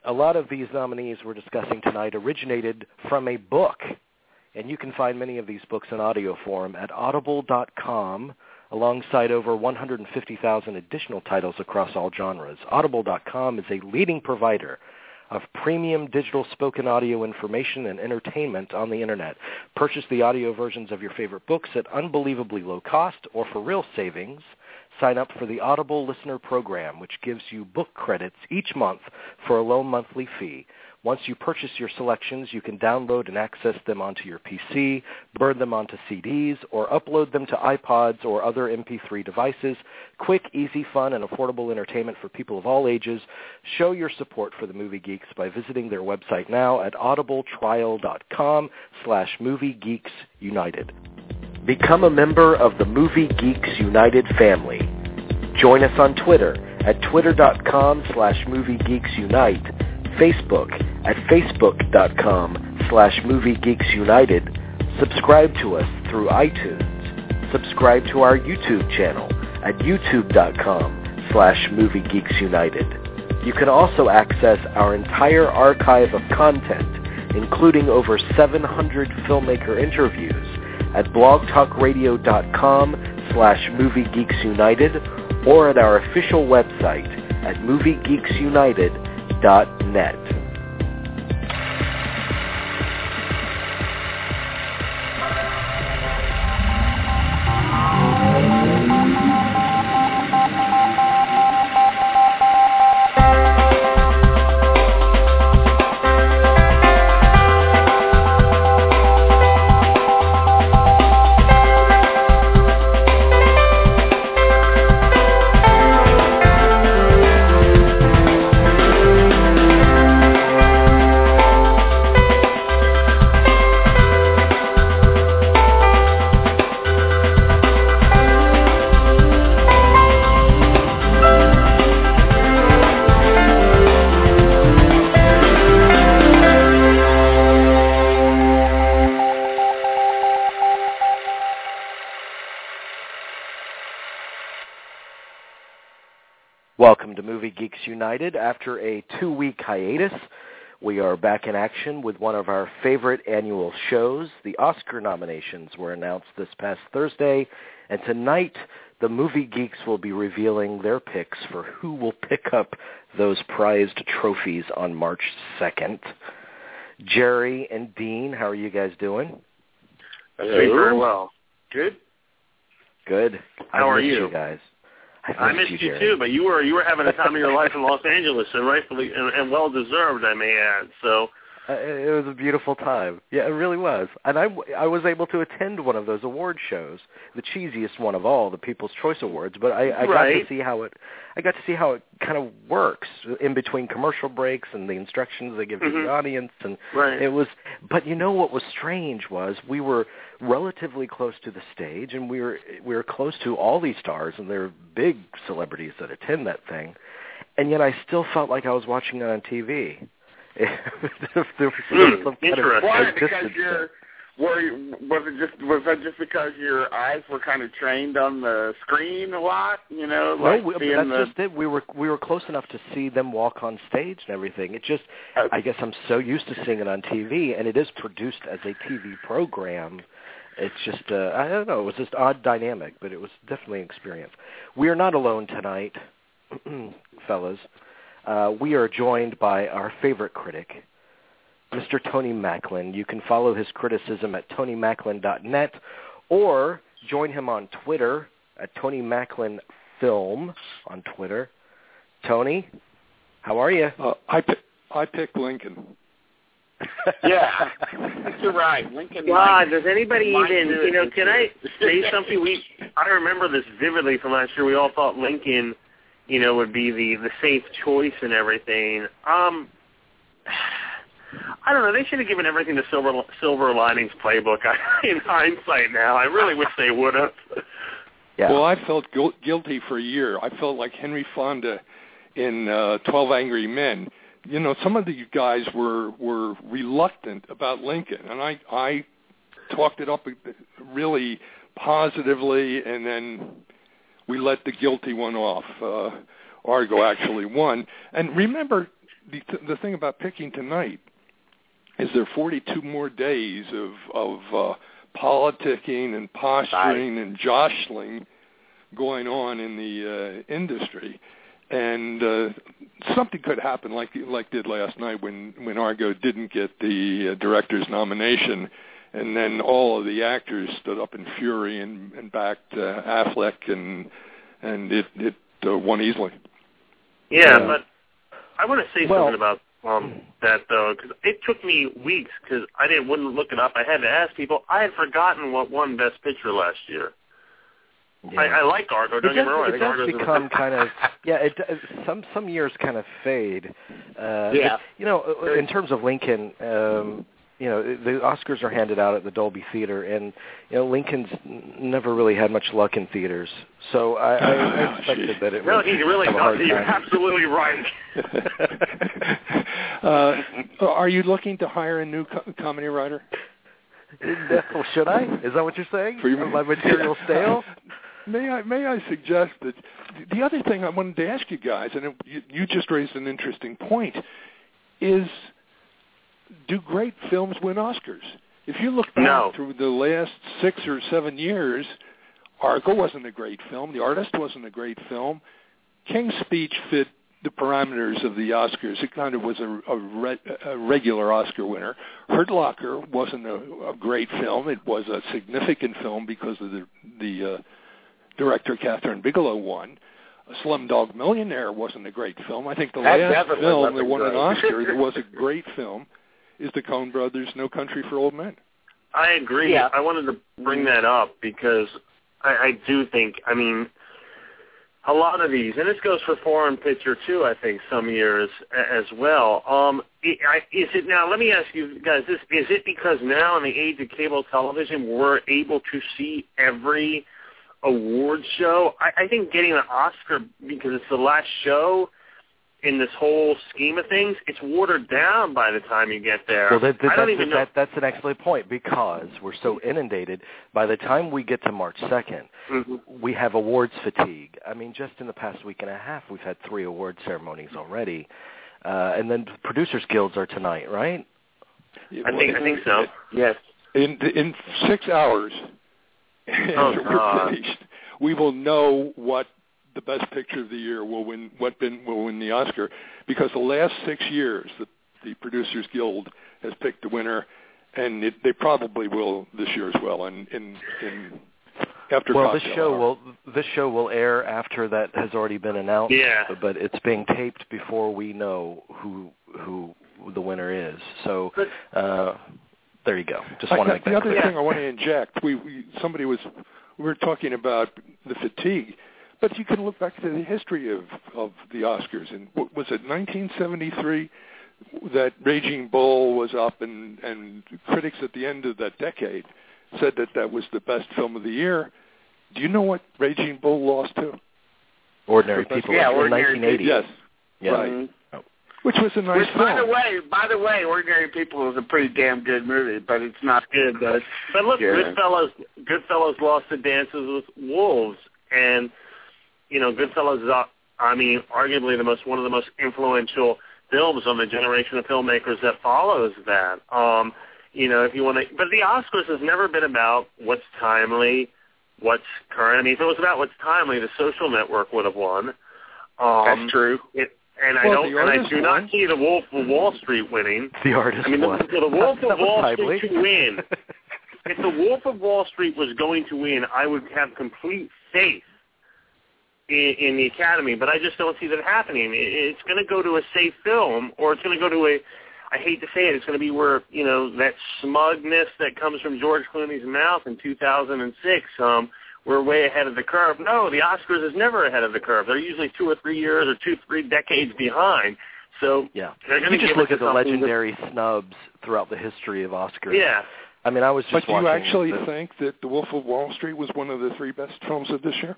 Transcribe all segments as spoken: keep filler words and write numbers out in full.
a lot of these nominees we're discussing tonight originated from a book, and you can find many of these books in audio form at audible dot com, alongside over one hundred fifty thousand additional titles across all genres. audible dot com is a leading provider of premium digital spoken audio information and entertainment on the Internet. Purchase the audio versions of your favorite books at unbelievably low cost, or for real savings, sign up for the Audible Listener Program, which gives you book credits each month for a low monthly fee. Once you purchase your selections, you can download and access them onto your P C, burn them onto C Ds, or upload them to iPods or other M P three devices. Quick, easy, fun, and affordable entertainment for people of all ages. Show your support for the Movie Geeks by visiting their website now at audibletrial.com slash Movie Geeks United. Become a member of the Movie Geeks United family. Join us on Twitter at twitter.com slash Movie Geeks Unite, Facebook at facebook.com slash Movie Geeks United. Subscribe to us through iTunes. Subscribe to our YouTube channel at youtube.com slash Movie Geeks United. You can also access our entire archive of content, including over seven hundred filmmaker interviews, at blogtalkradio.com slash Movie Geeks United, or at our official website at movie geeks united dot net. Welcome to Movie Geeks United. After a two-week hiatus, we are back in action with one of our favorite annual shows. The Oscar nominations were announced this past Thursday, and tonight the Movie Geeks will be revealing their picks for who will pick up those prized trophies on March second. Jerry and Dean, how are you guys doing? Doing very well. Good? Good. How I are missed you? you guys. I missed, I missed you, you, Jerry. too, but you were you were having the time of your life in Los Angeles, and rightfully and, and well deserved, I may add. So uh, it was a beautiful time. Yeah, it really was. And I, I was able to attend one of those award shows, the cheesiest one of all, the People's Choice Awards. But I, I right. got to see how it I got to see how it kind of works in between commercial breaks and the instructions they give mm-hmm. to the audience. And right. it was. But you know what was strange was we were relatively close to the stage, and we were we were close to all these stars, and they're big celebrities that attend that thing, and yet I still felt like I was watching it on T V. there was mm, some kind of Why? Because distance you're, were you, was it just was that just because your eyes were kind of trained on the screen a lot? You know, like no, seeing that's the, just it. We were we were close enough to see them walk on stage and everything. It just, uh, I guess I'm so used to seeing it on T V, and it is produced as a T V program. It's just, uh, I don't know, it was just odd dynamic, but it was definitely an experience. We are not alone tonight, fellas. Uh, we are joined by our favorite critic, Mister Tony Macklin. You can follow his criticism at tony macklin dot net, or join him on Twitter at Tony Macklin Film on Twitter. Tony, how are you? Uh, I, pick, I picked Lincoln. yeah, you're right. Lincoln. God, does anybody even, you know, can I say too. something? We I remember this vividly from last year. We all thought Lincoln, you know, would be the, the safe choice and everything. Um, I don't know. They should have given everything to Silver Silver Linings Playbook. In hindsight now, I really wish they would have. Yeah. Well, I felt gu- guilty for a year. I felt like Henry Fonda in uh, twelve Angry Men. You know, some of the guys were, were reluctant about Lincoln, and I, I talked it up really positively, and then we let the guilty one off. Uh, Argo actually won. And remember, the the thing about picking tonight is there are forty-two more days of of uh, politicking and posturing and jostling going on in the uh, industry, and uh, something could happen like like did last night when when Argo didn't get the uh, director's nomination, and then all of the actors stood up in fury and, and backed uh, Affleck, and and it it uh, won easily. Yeah, Yeah. but I want to say Well, something about um, that though, because it took me weeks because I didn't wouldn't look it up. I had to ask people. I had forgotten what won Best Picture last year. Yeah. I, I like Argo. Don't it get does, me wrong. I it think does Argo's a- become kind of yeah. It does, some some years kind of fade. Uh, Yeah. but, you know, in terms of Lincoln, um, you know, the Oscars are handed out at the Dolby Theater, and you know, Lincoln's n- never really had much luck in theaters. So I, I, I expected that it No, would he really have a hard does. You're time. absolutely right. uh, are you looking to hire a new co- comedy writer? Well, should I? Is that what you're saying? For your- Are my material stale? May I may I suggest that the other thing I wanted to ask you guys, and it, you, you just raised an interesting point, is do great films win Oscars? If you look back No. through the last six or seven years, Argo wasn't a great film. The Artist wasn't a great film. King's Speech fit the parameters of the Oscars. It kind of was a, a, re, a regular Oscar winner. Hurt Locker wasn't a, a great film. It was a significant film because of the the uh, director Catherine Bigelow won. Slumdog Millionaire wasn't a great film. I think the That last definitely film wasn't that won an great. Oscar that was a great film is the Coen Brothers' No Country for Old Men. I agree. Yeah. I wanted to bring that up because I, I do think, I mean, a lot of these, and this goes for foreign picture too, I think, some years a- as well. Um, I, I, is it now, let me ask you guys this, is it because now in the age of cable television we're able to see every award show? I, I think getting an Oscar, because it's the last show in this whole scheme of things, it's watered down by the time you get there. Well, that, that, I don't that's, even know. that, that's an excellent point, because we're so inundated. By the time we get to March second, Mhm. we have awards fatigue. I mean, just in the past week and a half, we've had three award ceremonies already. Uh, and then Producers Guilds are tonight, right? I think I think so. Yes. In in six hours, Oh, after God. we're finished, we will know what the Best Picture of the year will win. What bin, will win the Oscar? Because the last six years, the the Producers Guild has picked the winner, and it, they probably will this year as well. And in, in after well, this cocktail show hour. will this show will air after that has already been announced. Yeah. But it's being taped before we know who who the winner is. So uh, there you go. Just I, want to make the that other clear. thing I want to inject, we, we somebody was we were talking about the fatigue, but you can look back to the history of of the Oscars. And what was it, nineteen seventy-three, that Raging Bull was up, and and critics at the end of that decade said that that was the best film of the year. Do you know what Raging Bull lost to? Ordinary People Yeah, in Ordinary nineteen eighty. Yes, Yeah. right. Mhm. Which was a nice Which, film. by the way, by the way, Ordinary People is a pretty damn good movie, but it's not good. But But look, yeah. Goodfellas, Goodfellas lost to Dances with Wolves, and you know, Goodfellas is, uh, I mean, arguably the most one of the most influential films on the generation of filmmakers that follows that. Um, you know, if you want to, but the Oscars has never been about what's timely, what's current. I mean, if it was about what's timely, The Social Network would have won. Um, That's true. It, and Well, I The don't, and I Artist do won. not see The Wolf of Wall Street winning. The Artist I mean, the, won. the Wolf That of was Wall timely. Street to win. If the Wolf of Wall Street was going to win, I would have complete faith in, in the Academy, but I just don't see that happening. It, it's going to go to a safe film, or it's going to go to a, I hate to say it, it's going to be where, you know, that smugness that comes from George Clooney's mouth in two thousand six, um, we're way ahead of the curve. No, the Oscars is never ahead of the curve. They're usually two or three years or two, three decades behind. So Yeah. they're going You to just give look it at to the something legendary snubs throughout the history of Oscars. Yeah. I mean, I was But just do you watching actually the, think that The Wolf of Wall Street was one of the three best films of this year?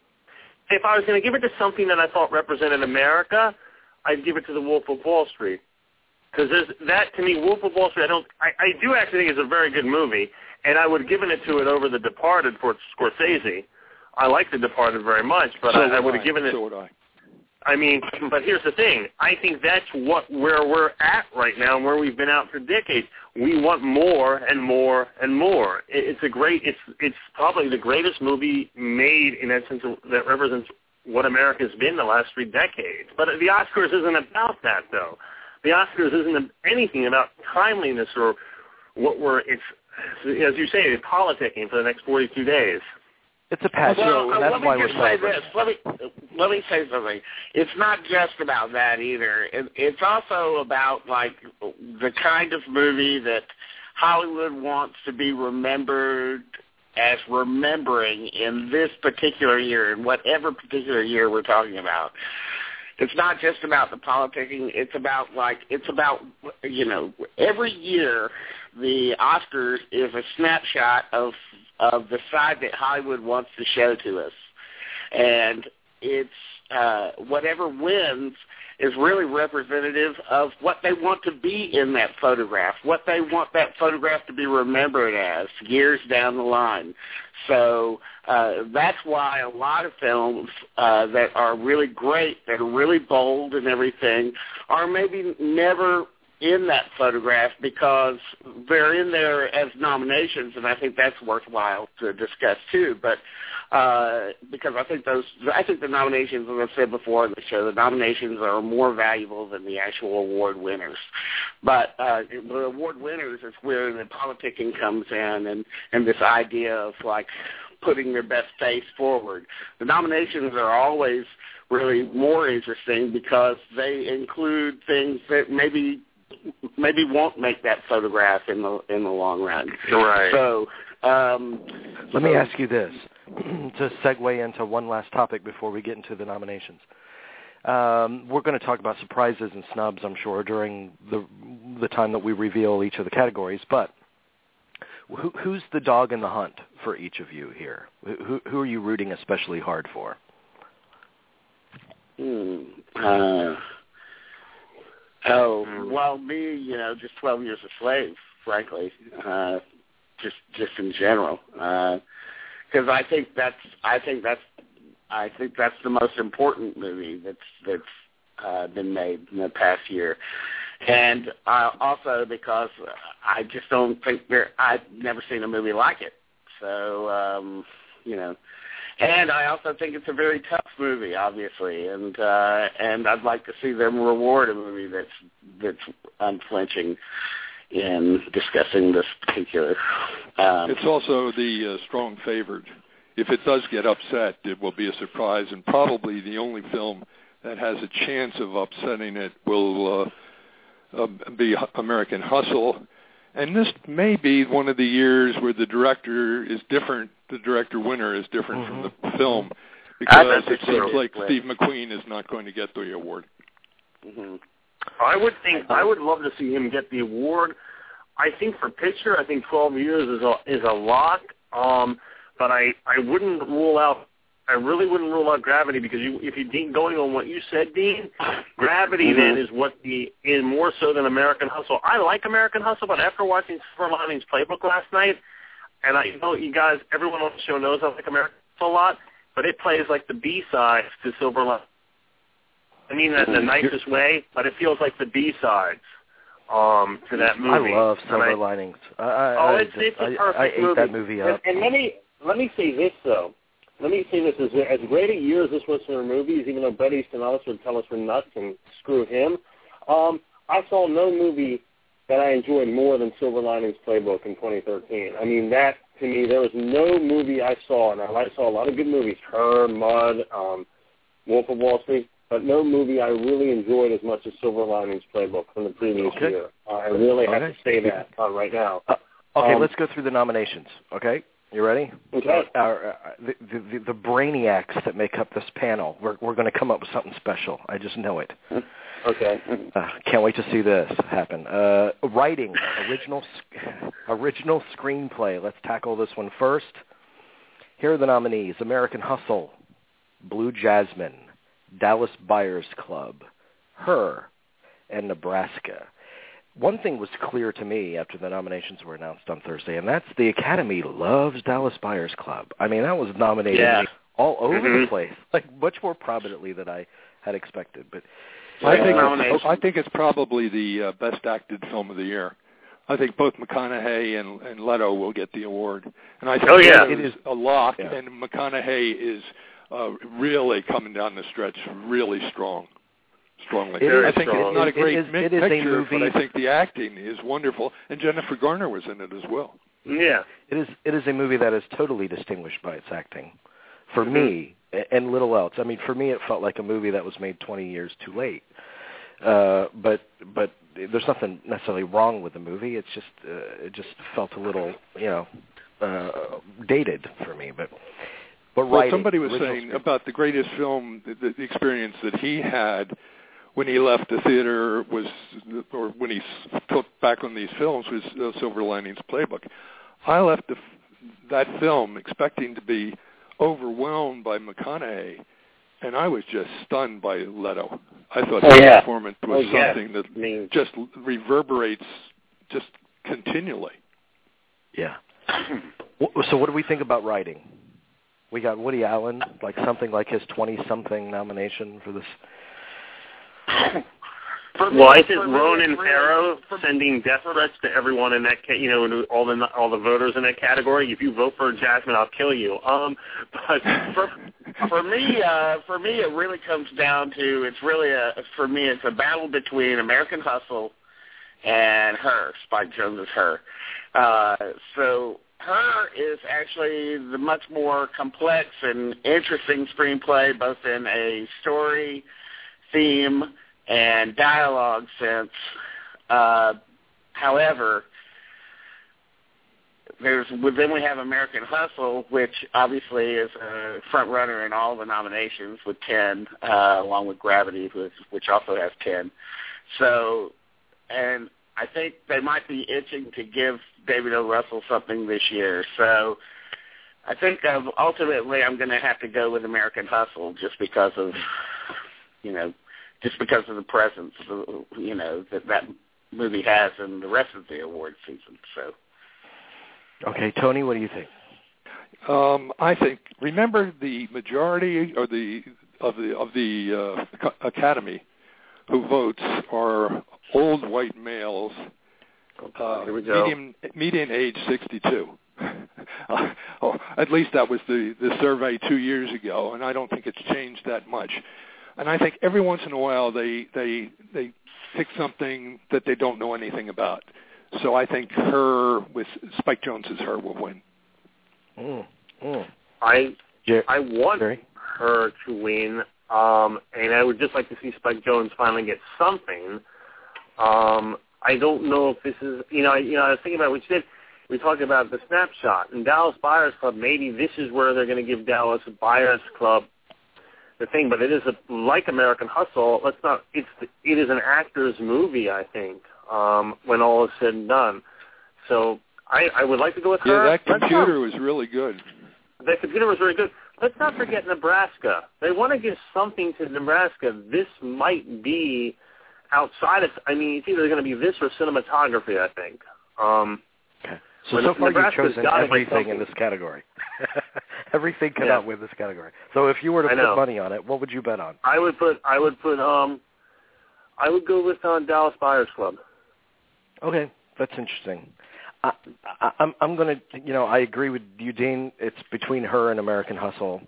If I was going to give it to something that I thought represented America, I'd give it to The Wolf of Wall Street. Because that, to me, Wolf of Wall Street, I don't, I, I do actually think it's a very good movie, and I would have given it to it over The Departed for Scorsese. I like The Departed very much, but so I, I would have given it. So would I. I mean, but here's the thing. I think that's what where we're at right now and where we've been out for decades. We want more and more and more. It's a great, it's it's probably the greatest movie made in that sense of, that represents what America's been the last three decades. But the Oscars isn't about that, though. The Oscars isn't anything about timeliness or what we're, it's, as you say, it's politicking for the next forty-two days. It's a passion, well, and that's let me why just we're say this. Let me let me say something. It's not just about that either. It, it's also about like the kind of movie that Hollywood wants to be remembered as remembering in this particular year, in whatever particular year we're talking about. It's not just about the politicking. It's about like it's about you know every year the Oscars is a snapshot of of the side that Hollywood wants to show to us, and it's uh, whatever wins is really representative of what they want to be in that photograph, what they want that photograph to be remembered as years down the line. So uh, that's why a lot of films uh, that are really great, that are really bold and everything, are maybe never in that photograph because they're in there as nominations, and I think that's worthwhile to discuss too. But uh, because I think those, I think the nominations, as I said before on the show, the nominations are more valuable than the actual award winners. But uh, the award winners is where the politicking comes in, and and this idea of like putting their best face forward. The nominations are always really more interesting because they include things that maybe. maybe won't make that photograph in the in the long run. Right. So, um, let so, me ask you this to segue into one last topic before we get into the nominations. Um, we're going to talk about surprises and snubs, I'm sure, during the the time that we reveal each of the categories. But who, who's the dog in the hunt for each of you here? Who, who are you rooting especially hard for? Hmm. Uh, Oh, well, me, you know, just twelve Years a Slave, frankly, uh, just just in general, because uh, I think that's I think that's I think that's the most important movie that's that's uh, been made in the past year, and uh, also because I just don't think there I've never seen a movie like it, so um, you know. And I also think it's a very tough movie, obviously, and uh, and I'd like to see them reward a movie that's that's unflinching in discussing this particular. Um, it's also the uh, strong favorite. If it does get upset, it will be a surprise, and probably the only film that has a chance of upsetting it will uh, uh, be American Hustle. And this may be one of the years where the director is different, the director winner is different mm-hmm. from the film, because it seems like Steve McQueen is not going to get the award. Mm-hmm. I would think, I would love to see him get the award. I think for picture, I think twelve years is a, is a lot, um, but I, I wouldn't rule out, I really wouldn't rule out Gravity, because you, if you're going on what you said, Dean, Gravity mm-hmm. then is what the, is more so than American Hustle. I like American Hustle, but after watching Silver Linings Playbook last night, and I know you guys, everyone on the show knows I like American Hustle a lot, but it plays like the B-sides to Silver Linings. I mean that in the nicest way, but it feels like the B-sides um, to that movie. I love Silver I, Linings. I, I, oh, I it's, just, it's a I, perfect I ate movie. that movie up. And, and let me let me say this though. Let me say this: as, as great a year as this was for movies, even though Bret Easton Ellis would tell us we're nuts and screw him, um, I saw no movie that I enjoyed more than Silver Linings Playbook in twenty thirteen. I mean, that to me, there was no movie I saw, and I saw a lot of good movies, Her, Mud, um, Wolf of Wall Street, but no movie I really enjoyed as much as Silver Linings Playbook from the previous okay. year. Uh, I really have okay. to say that uh, right now. Uh, okay, um, let's go through the nominations, okay? You ready? Okay. Uh, uh, the, the, the brainiacs that make up this panel, we're, we're going to come up with something special. I just know it. Okay. Uh, can't wait to see this happen. Uh, writing, original original screenplay. Let's tackle this one first. Here are the nominees: American Hustle, Blue Jasmine, Dallas Buyers Club, Her, and Nebraska. One thing was clear to me after the nominations were announced on Thursday, and that's the Academy loves Dallas Buyers Club. I mean, that was nominated yeah. all over mm-hmm. the place, like much more prominently than I had expected. But I uh, think it's, I think it's probably the uh, best acted film of the year. I think both McConaughey and, and Leto will get the award, and I think oh, yeah. it is a lock. Yeah. And McConaughey is uh, really coming down the stretch, really strong, strongly. It I is think strong. it's not a It great is- mi- it is a picture, movie- but I think the acting is wonderful, and Jennifer Garner was in it as well. Yeah. It is it is a movie that is totally distinguished by its acting. For Mm-hmm. me, a- and little else. I mean, for me, it felt like a movie that was made twenty years too late. Uh, but but there's nothing necessarily wrong with the movie. It's just uh, it just felt a little, you know, uh, dated for me. But but Well, writing, somebody was original saying script- about the greatest film, the, the experience that he had when he left the theater was, or when he took back on these films, was uh, Silver Linings Playbook. I left the, that film expecting to be overwhelmed by McConaughey, and I was just stunned by Leto. I thought Oh, his yeah. performance was Oh, yeah. something that I mean, just reverberates just continually. Yeah. Wh- So what do we think about writing? We got Woody Allen, like something like his twenty-something nomination for this. For me- Well, I think for me, Ronan it's really- Farrow for- sending death threats to everyone in that, ca- you know, to all the all the voters in that category. If you vote for Jasmine, I'll kill you. Um, but for, for me, uh, for me, it really comes down to it's really a for me it's a battle between American Hustle and Her. Spike Jonze's Her. Uh, so Her is actually the much more complex and interesting screenplay, both in a story, theme, and dialogue sense. Uh, however, there's then we have American Hustle, which obviously is a front runner in all the nominations with ten, uh, along with Gravity, which, which also has ten. So, and I think they might be itching to give David O. Russell something this year. So, I think uh, ultimately I'm going to have to go with American Hustle just because of, you know, just because of the presence, you know, that that movie has in the rest of the award season. So. Okay, Tony, what do you think? Um, I think remember the majority or the of the of the uh, Academy who votes are old white males, uh, Here we go. medium median age sixty-two. uh, oh, at least that was the the survey two years ago, and I don't think it's changed that much. And I think every once in a while they they they pick something that they don't know anything about. So I think Her with Spike Jonze's Her will win. Mm, mm. I Jer- I want Jerry? her to win, um, and I would just like to see Spike Jonze finally get something. Um, I don't know if this is, you know, I, you know, I was thinking about what you said. We talked about the snapshot and Dallas Buyers Club. Maybe this is where they're going to give Dallas Buyers Club the thing, but it is a, like American Hustle. Let's not. It's it is an actor's movie, I think. Um, when all is said and done, so I, I would like to go with her. Yeah, that Let's computer not, was really good. that computer was very good. Let's not forget Nebraska. They want to give something to Nebraska. This might be outside of. I mean, it's either going to be this or cinematography. I think. Um, Okay. So, But so far Nebraska's you've chosen gotta be everything in something. this category. Everything Yeah. cannot win this category. So if you were to I put know. money on it, what would you bet on? I would put. I would put. Um, I would go with uh, Dallas Buyers Club. Okay, that's interesting. I, I, I'm, I'm going to, you know, I agree with you, Dean. It's between Her and American Hustle.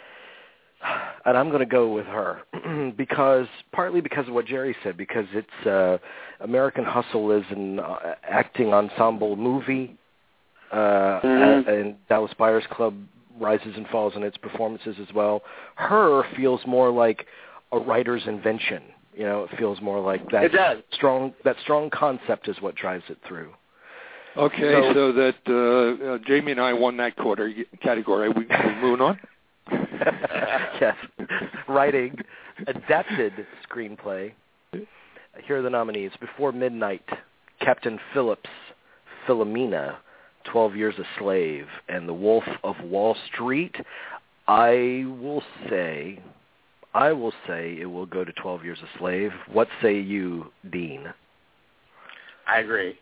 And I'm going to go with Her because, partly because of what Jerry said, because it's uh, American Hustle is an uh, acting ensemble movie, uh, Mhm. and, and Dallas Buyers Club rises and falls in its performances as well. Her feels more like a writer's invention. You know, it feels more like that It does. strong. That strong concept is what drives it through. Okay, So- so, that uh, uh, Jamie and I won that quarter category. We, we moving on. Yes, writing, adapted screenplay. Here are the nominees: Before Midnight, Captain Phillips, Philomena, Twelve Years a Slave, and The Wolf of Wall Street. I will say, I will say it will go to Twelve Years a Slave. What say you, Dean? I agree.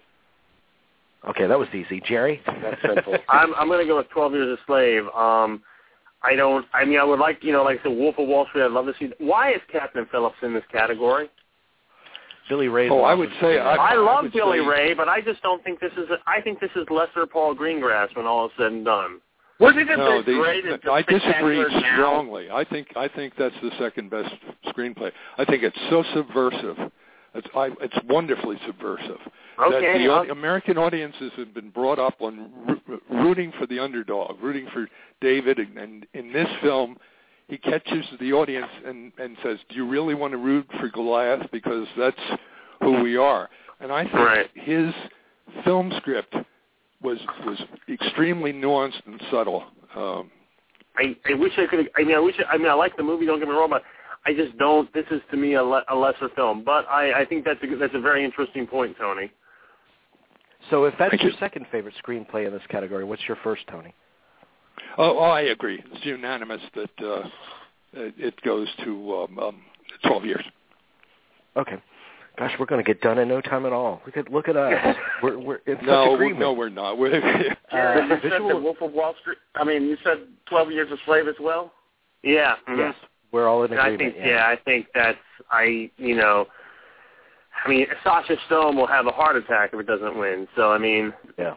Okay, that was easy. Jerry? That's simple. I'm I'm going to go with twelve Years a Slave. Um, I don't. I mean, I would like, you know, like the Wolf of Wall Street. I'd love to see. Why is Captain Phillips in this category? Billy Ray. Oh, I would say I, I love I Billy say, Ray, but I just don't think this is. A, I think this is lesser Paul Greengrass when all is said and done. Wasn't it no, the great? the, I disagree strongly. I think I think that's the second best screenplay. I think it's so subversive. It's I, it's wonderfully subversive. Okay. That the uh, American audiences have been brought up on ro- rooting for the underdog, rooting for David, and, and in this film, he catches the audience and, and says, "Do you really want to root for Goliath? Because that's who we are." And I think right. his film script was was extremely nuanced and subtle. Um, I, I wish I could. I mean, I wish. I mean, I like the movie. Don't get me wrong, but I just don't. This is to me a, le, a lesser film. But I, I think that's a that's a very interesting point, Tony. So if that's Thank your you. second favorite screenplay in this category, what's your first, Tony? Oh, oh I agree. It's unanimous that uh, it goes to um, um, twelve years. Okay. Gosh, we're going to get done in no time at all. Look at look at us. We're we're in such no, agreement. no, we're not. We're uh, you said the Wolf of Wall Street. I mean, you said twelve Years a Slave as well. Yeah. Mm-hmm. Yes, we're all in agreement. I think. Yeah. yeah, I think that's. I. You know. I mean, Sasha Stone will have a heart attack if it doesn't win. So I mean. Yeah.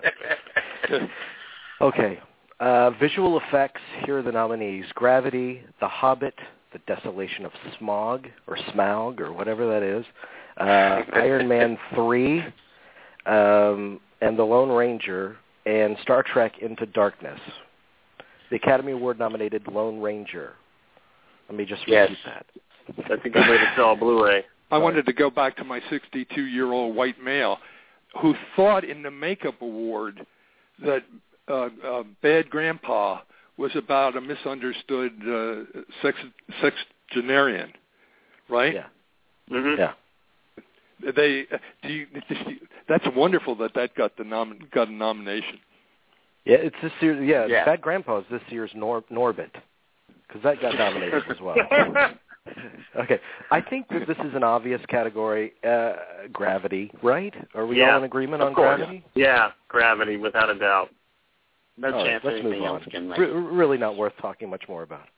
Okay. Uh, visual effects. Here are the nominees: Gravity, The Hobbit, The Desolation of Smog or Smaug or whatever that is, uh, Iron Man three, um, and The Lone Ranger, and Star Trek Into Darkness. The Academy Award nominated Lone Ranger. Let me just repeat yes. that. That's a good way to sell a Blu-ray. I wanted to go back to my sixty-two-year-old white male who thought in the Makeup Award that uh, uh, Bad Grandpa was about a misunderstood uh, sex sexagenarian, right? Yeah. Mm-hmm. Yeah. They, do you, that's wonderful that that got the nom, got a nomination. Yeah, it's this year. Yeah, Yeah. Bad Grandpa is this year's Nor- Norbit, because that got nominated as well. Okay, I think that this is an obvious category. Uh, Gravity, right? Are we Yeah, all in agreement of on course. Gravity? Yeah, Gravity, without a doubt. No All right, chance let's anything move else on. can make Re- it. really not worth talking much more about.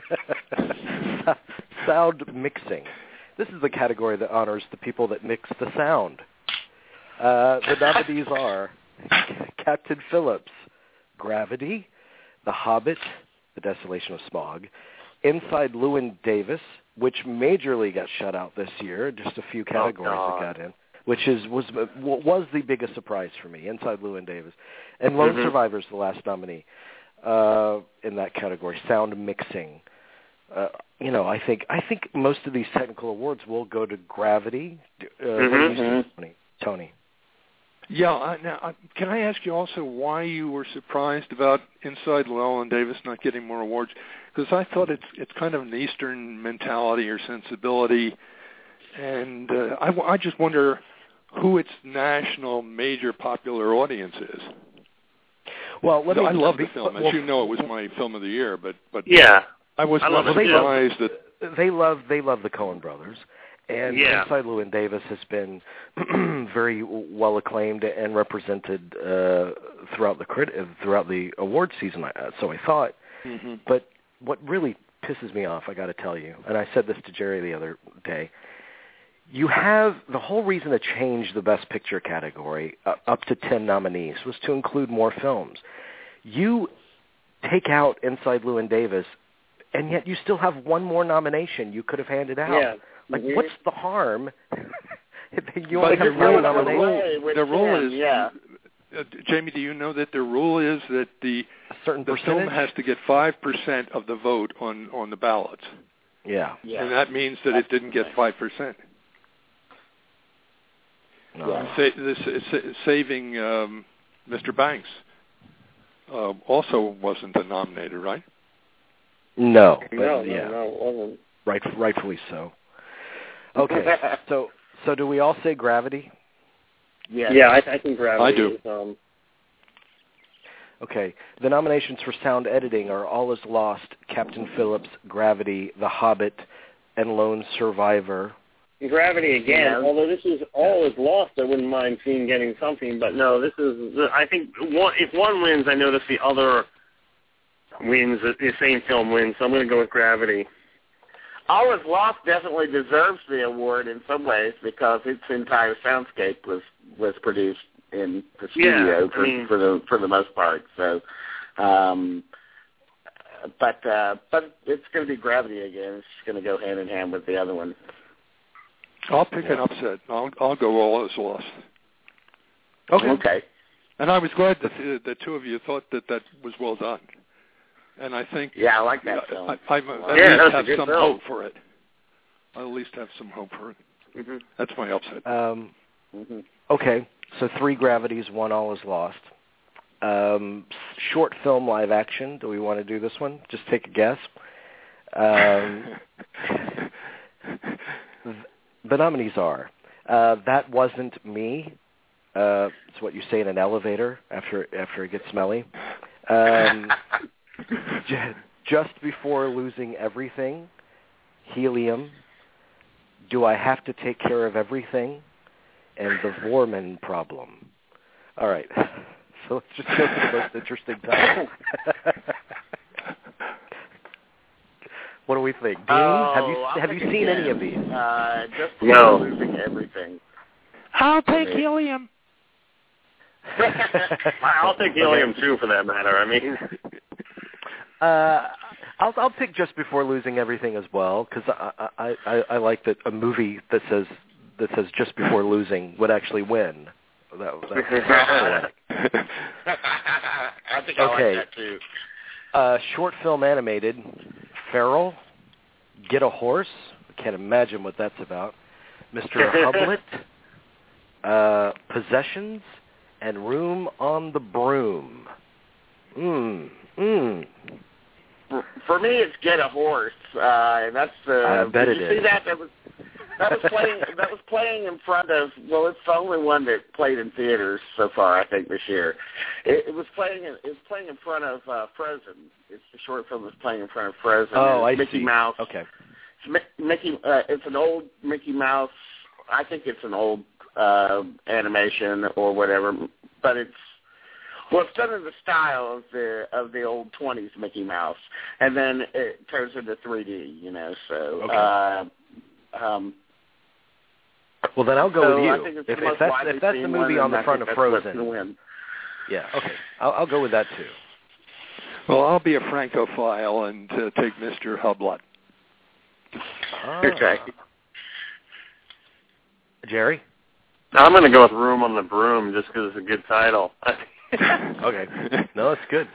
Sound mixing. This is the category that honors the people that mix the sound. Uh, the nominees are Captain Phillips, Gravity, The Hobbit, The Desolation of Smog, Inside Llewyn Davis, which majorly got shut out this year, just a few categories oh, that got in, which is was was the biggest surprise for me, Inside Llewyn Davis. And Lone mm-hmm. Survivor's the last nominee uh, in that category, sound mixing. Uh, you know, I think I think most of these technical awards will go to Gravity. Uh, mm-hmm. what do you think, Tony? Tony? Yeah. Uh, now, uh, can I ask you also why you were surprised about Inside Llewyn Davis not getting more awards? Because I thought it's it's kind of an Eastern mentality or sensibility, and uh, I, I just wonder who its national major popular audience is. Well, let me, I love be, the film. As well, you know, it was my film of the year, but but Yeah. I was I not love it, too. surprised that they love they love the Coen brothers, and Yeah. Inside Llewyn Davis has been very well acclaimed and represented uh, throughout the crit- throughout the award season. So I thought, mm-hmm. but what really pisses me off, I got to tell you, and I said this to Jerry the other day. You have the whole reason to change the Best Picture category uh, up to ten nominees was to include more films. You take out Inside Llewyn Davis, and yet you still have one more nomination you could have handed out. Yeah. Like, Mm-hmm. what's the harm if you But only have the one rule- nomination? with the rule ten, is, yeah. uh, Jamie, do you know that the rule is that the A certain the percentage? film has to get five percent of the vote on, on the ballots, Yeah. Yeah. and that means that it didn't get five percent. No. Yeah. Sa- this is sa- saving um, Mister Banks uh, also wasn't nominated, right? No. But, No, yeah. no, no, it wasn't. Right, rightfully so. Okay. so, so do we all say Gravity? Yes. Yeah, I, I think Gravity I do. is, um, Okay. The nominations for sound editing are All Is Lost, Captain Phillips, Gravity, The Hobbit, and Lone Survivor. Gravity again. Yeah. Although this is all is lost, I wouldn't mind seeing getting something. But no, this is. I think one, if one wins, I notice the other wins. The same film wins. So I'm going to go with Gravity. All Is Lost definitely deserves the award in some ways because its entire soundscape was, was produced in the studio yeah, for, I mean, for the for the most part. So, um, but uh, but it's going to be Gravity again. It's going to go hand in hand with the other one. I'll pick yeah. an upset. I'll I'll go All Is Lost. Okay. Okay. And I was glad that the, the two of you thought that that was well done. And I think yeah, I like that yeah, film. I, I wow. at yeah, least have some film. hope for it. I at least have some hope for it. Mm-hmm. That's my upset. Um, mm-hmm. Okay, so three Gravities, one All Is Lost. Um, short film live action. Do we want to do this one? Just take a guess. Um, the nominees are uh, That Wasn't Me. Uh, it's what you say in an elevator after after it gets smelly. Um, Just Before Losing Everything. Helium. Do I Have to Take Care of Everything? And The Vorman Problem. All right. So let's just go to the most interesting title. What do we think? Dean, oh, have you I'll have you seen again. any of these? Uh, just Before no. Losing Everything. I'll take Helium. I'll take Helium too, for that matter. I mean, uh, I'll I'll pick Just Before Losing Everything as well because I, I I I like that a movie that says that says Just Before Losing would actually win. That, that's I think I okay. like that too. Uh, short film animated, Feral, Get a Horse. I can't imagine what that's about. Mister Hublet, uh, Possessions, and Room on the Broom. Mmm, mmm. For, for me, it's Get a Horse. Uh, that's uh, I bet did it you is. see that? That was that was playing. That was playing in front of. Well, it's the only one that played in theaters so far, I think, this year. It, it was playing. In, it was playing in front of uh, Frozen. It's the short film that's playing in front of Frozen. Oh, I Mickey see. Mouse. Okay. It's Mickey. Uh, it's an old Mickey Mouse. I think it's an old uh, animation or whatever, but it's. Well, it's done in the style of the of the old twenties Mickey Mouse, and then it turns into three D, you know. So, okay. uh, um, well, then I'll go so with you. I think it's If, the if most that's widely if that's seen the movie one, on the I front think of that's what's Frozen, gonna win. yeah, okay, I'll, I'll go with that too. Well, I'll be a Francophile and uh, take Mister Hublet. Ah. Okay. Jerry? I'm going to go with Room on the Broom just because it's a good title. Okay. No, it's good.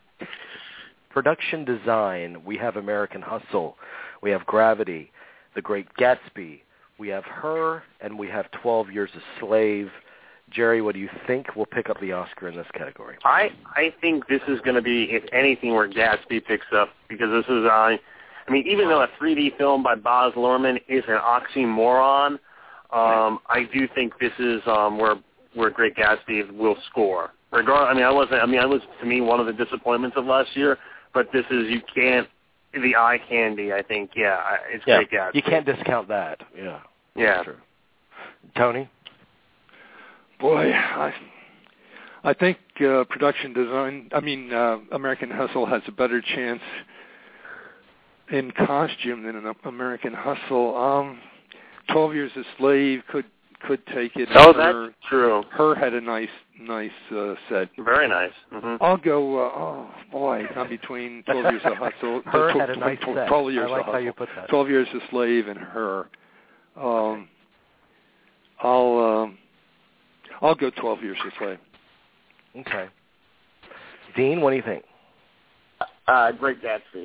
Production design, we have American Hustle, we have Gravity, The Great Gatsby, we have Her, and we have twelve Years a Slave. Jerry, what do you think will pick up the Oscar in this category? I, I think this is going to be, if anything, where Gatsby picks up, because this is, uh, I mean, even though a three D film by Baz Luhrmann is an oxymoron, um, I do think this is um, where where Great Gatsby will score. Regard, I mean, I wasn't. I mean, I was to me one of the disappointments of last year, but this is you can't the eye candy. I think, yeah, it's yeah, Great Gatsby. You can't discount that. Yeah, yeah. That's true. Tony? Boy, I I think uh, production design. I mean, uh, American Hustle has a better chance in costume than an American Hustle. Um, Twelve Years a Slave could could take it. Oh, her, that's true. Her had a nice nice uh, set. Very nice. Mm-hmm. I'll go. Uh, oh boy, I'm between Twelve Years a Hustle. Her uh, tw- had a nice tw- set. Twelve Years I like a how Hustle. you put that. Twelve Years a Slave and Her. Um, I'll um, I'll go Twelve Years a Slave. Okay. Dean, what do you think? Uh, Great Gatsby.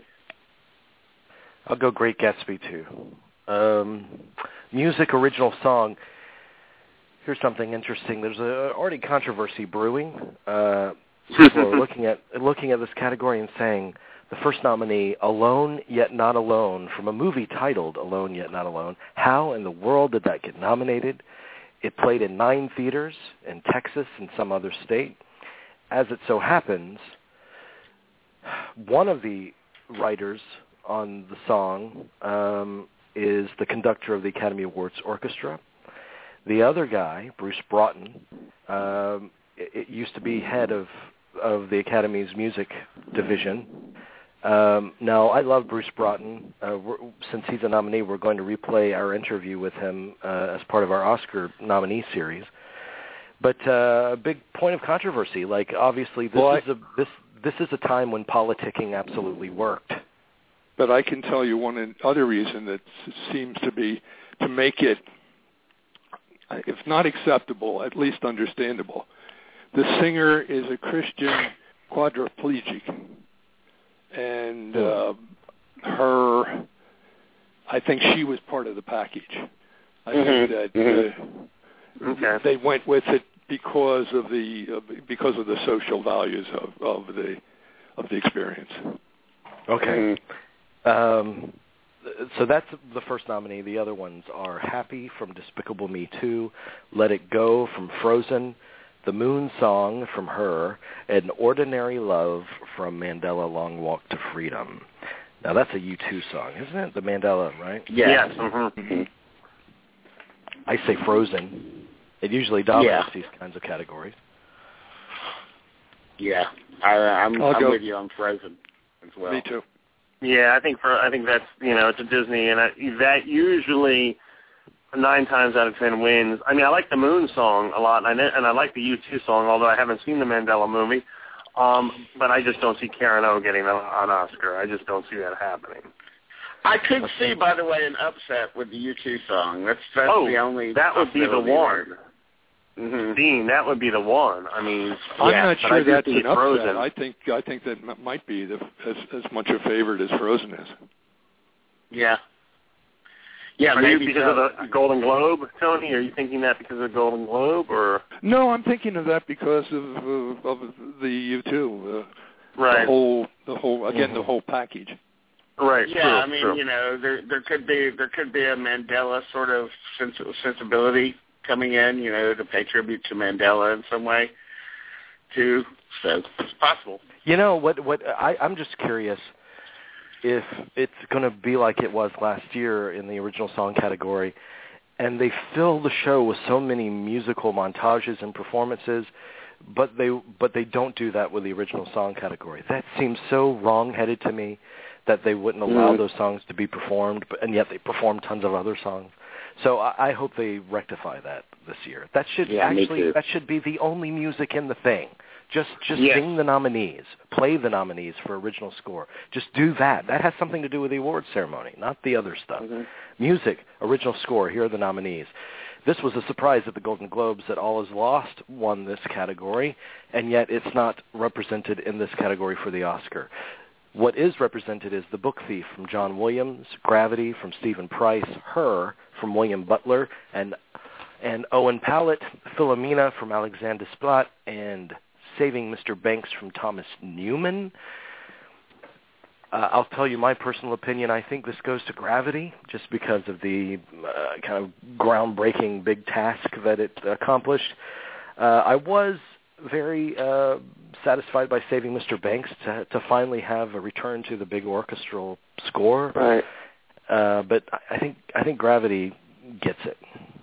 I'll go Great Gatsby too. Um, music original song. Here's something interesting. There's a, already controversy brewing. Uh, people are looking at looking at this category and saying the first nominee, Alone Yet Not Alone, from a movie titled Alone Yet Not Alone. How in the world did that get nominated? It played in nine theaters in Texas and some other state. As it so happens, one of the writers on the song um, is the conductor of the Academy Awards Orchestra. The other guy, Bruce Broughton, um, it, it used to be head of, of the Academy's music division. Um, no, I love Bruce Broughton. Uh, we're, since he's a nominee, we're going to replay our interview with him uh, as part of our Oscar nominee series. But uh, a big point of controversy. Like, obviously, this well, is a this this is a time when politicking absolutely worked. But I can tell you one other reason that seems to be to make it, if not acceptable, at least understandable. The singer is a Christian quadriplegic, and uh, her, I think she was part of the package. I mm-hmm. think that uh, okay. they went with it because of the uh, because of the social values of, of the of the experience. Okay. Um, so that's the first nominee. The other ones are Happy from Despicable Me two, Let It Go from Frozen, The Moon Song from Her, and Ordinary Love from Mandela Long Walk to Freedom. Now that's a U two song, isn't it? The Mandela, right? Yes. yes. Mm-hmm. I say Frozen. It usually dominates Yeah. these kinds of categories. Yeah, I, I'm, I'll I'm go. with you on Frozen as well. Me too. Yeah, I think for I think that's you know it's a Disney, and I, that usually nine times out of ten wins. I mean, I like the Moon Song a lot, and I, and I like the U two song, although I haven't seen the Mandela movie. Um, but I just don't see Karen O getting an, an Oscar. I just don't see that happening. I could see, by the way, an upset with the U two song. That's that's oh, the only. that would be the one. Mm-hmm. Dean, that would be the one. I mean, I'm yeah, not but sure I do that's see an upset. Frozen. I think I think that m- might be the, as as much a favorite as Frozen is. Yeah. Yeah, Are maybe you because so. of the Golden Globe, Tony? Are you thinking that because of the Golden Globe, or No, I'm thinking of that because of uh, of the U two. Uh, right? The whole the whole again Mm-hmm. the whole package. Right. Yeah, true, I mean, true. you know, there there could be there could be a Mandela sort of sens- sensibility coming in, you know, to pay tribute to Mandela in some way, too. So it's possible. You know what? What I, I'm just curious if it's going to be like it was last year in the original song category, and they fill the show with so many musical montages and performances, but they but they don't do that with the original song category. That seems so wrong-headed to me that they wouldn't allow Mm. those songs to be performed, but, and yet they perform tons of other songs. So I, I hope they rectify that this year. That should Yeah, me actually too. that should be the only music in the thing. Just just Yes. sing the nominees, play the nominees for original score. Just do that. That has something to do with the awards ceremony, not the other stuff. Mm-hmm. Music, original score, here are the nominees. This was a surprise at the Golden Globes that All Is Lost won this category, and yet it's not represented in this category for the Oscar. What is represented is The Book Thief from John Williams, Gravity from Stephen Price, Her from William Butler, and and Owen Pallett, Philomena from Alexander Desplat, and Saving Mister Banks from Thomas Newman. Uh, I'll tell you my personal opinion. I think this goes to Gravity just because of the uh, kind of groundbreaking big task that it accomplished. Uh, I was very uh, satisfied by Saving Mister Banks to, to finally have a return to the big orchestral score. Right. Uh, but I think I think Gravity gets it.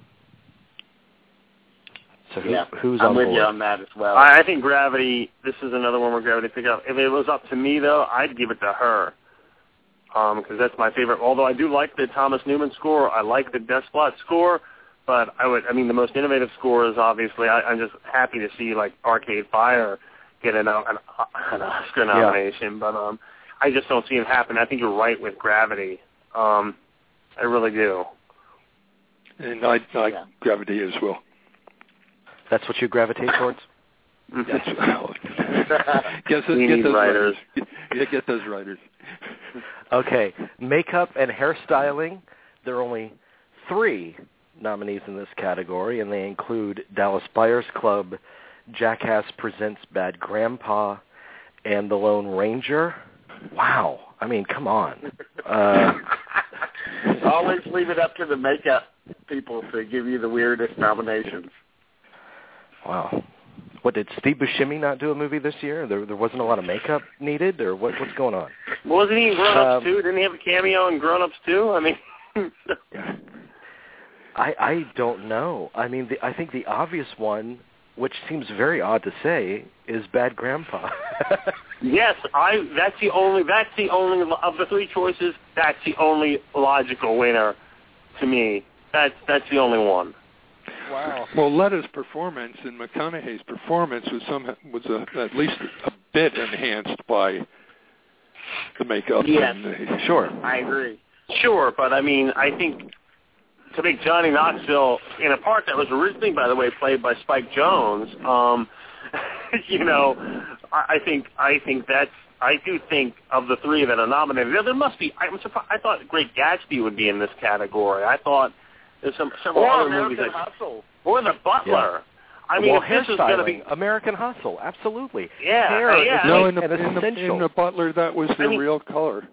So who, Yeah, who's I'm on with board? you on that as well. I, I think Gravity. This is another one where Gravity pick up. If it was up to me, though, I'd give it to Her, because um, that's my favorite. Although I do like the Thomas Newman score, I like the Desplat score, but I would. I mean, the most innovative score is obviously. I, I'm just happy to see like Arcade Fire get an, an, an Oscar nomination, yeah. but um, I just don't see it happen. I think you're right with Gravity. Um, I really do. And I like Yeah. Gravity as well. That's what you gravitate towards? That's, get those, we get need those writers. writers. Get, get those writers. Okay, makeup and hairstyling. There are only three nominees in this category, and they include Dallas Buyers Club, Jackass Presents Bad Grandpa, and The Lone Ranger. Wow. I mean, come on. Uh, Always leave it up to the makeup people to give you the weirdest nominations. Wow. What, did Steve Buscemi not do a movie this year? There there wasn't a lot of makeup needed, or what? what's going on? Wasn't he in Grown Ups Um, too? Didn't he have a cameo in Grown Ups too? I mean, I I don't know. I mean, the, I think the obvious one which seems very odd to say, is Bad Grandpa. Yes, I. That's the only. That's the only of the three choices. That's the only logical winner to me. That's that's the only one. Wow. Well, Letta's performance and McConaughey's performance was some was a, at least a bit enhanced by the makeup. Yes, and the, sure. I agree. Sure, but I mean, I think to make Johnny Knoxville in a part that was originally, by the way, played by Spike Jonze, um, you know, I, I think I think that's I do think of the three that are nominated, there, there must be. I'm surprised. I thought Great Gatsby would be in this category. I thought there's some several or other American movies. Like, Hustle. or The Butler. Yeah. I mean, well, if this is going to be American Hustle, absolutely. Yeah, Hair uh, yeah. is no, like in the, an in, the, essential. in the Butler, that was the I mean, real color.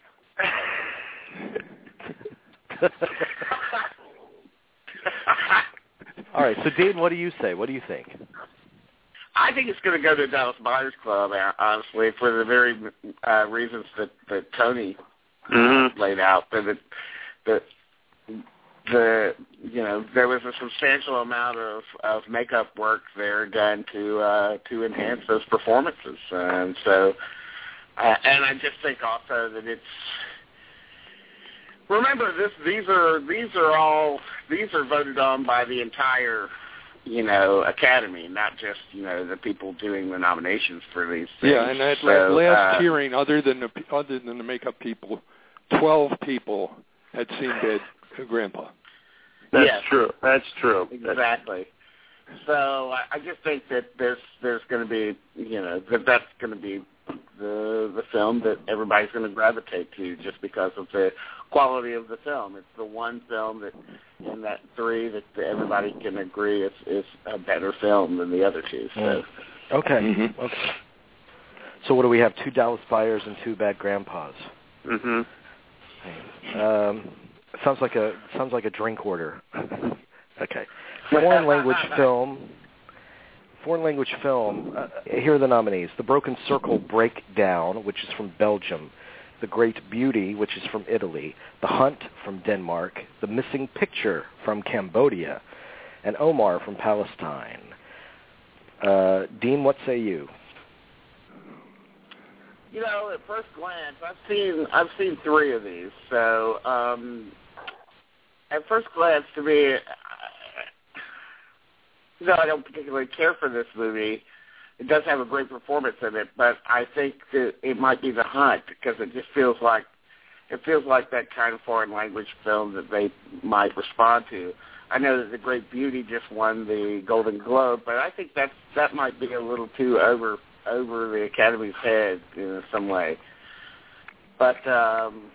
All right, so Dane, what do you say? What do you think? I think it's going to go to Dallas Buyers Club, honestly, for the very uh, reasons that, that Tony mm-hmm. laid out. That the the you know there was a substantial amount of, of makeup work there done to uh, to enhance those performances, and so uh, and I just think also that it's. Remember, this these are these are all these are voted on by the entire, you know, Academy, not just, you know, the people doing the nominations for these things. Yeah, and at so, last uh, hearing, other than the other than the makeup people, twelve people had seen Bad Grandpa. That's yes, true. That's true. Exactly. So I, I just think that there's there's going to be, you know, that that's going to be the the film that everybody's going to gravitate to just because of the quality of the film. It's the one film that in that three that everybody can agree is is a better film than the other two. So. Mm. Okay. Mm-hmm. Okay. So what do we have? Two Dallas Buyers and two Bad Grandpas. Mm-hmm. Um, sounds like a sounds like a drink order. Okay. Foreign language film. Foreign language film. Uh, here are the nominees: The Broken Circle Breakdown, which is from Belgium; The Great Beauty, which is from Italy; The Hunt from Denmark; The Missing Picture from Cambodia; and Omar from Palestine. Uh, Dean, what say you? You know, at first glance, I've seen I've seen three of these. So, um, at first glance, to me, you know, I don't particularly care for this movie. It does have a great performance in it, but I think that it might be The Hunt because it just feels like it feels like that kind of foreign language film that they might respond to. I know that The Great Beauty just won the Golden Globe, but I think that's that might be a little too over over the Academy's head in some way. But um,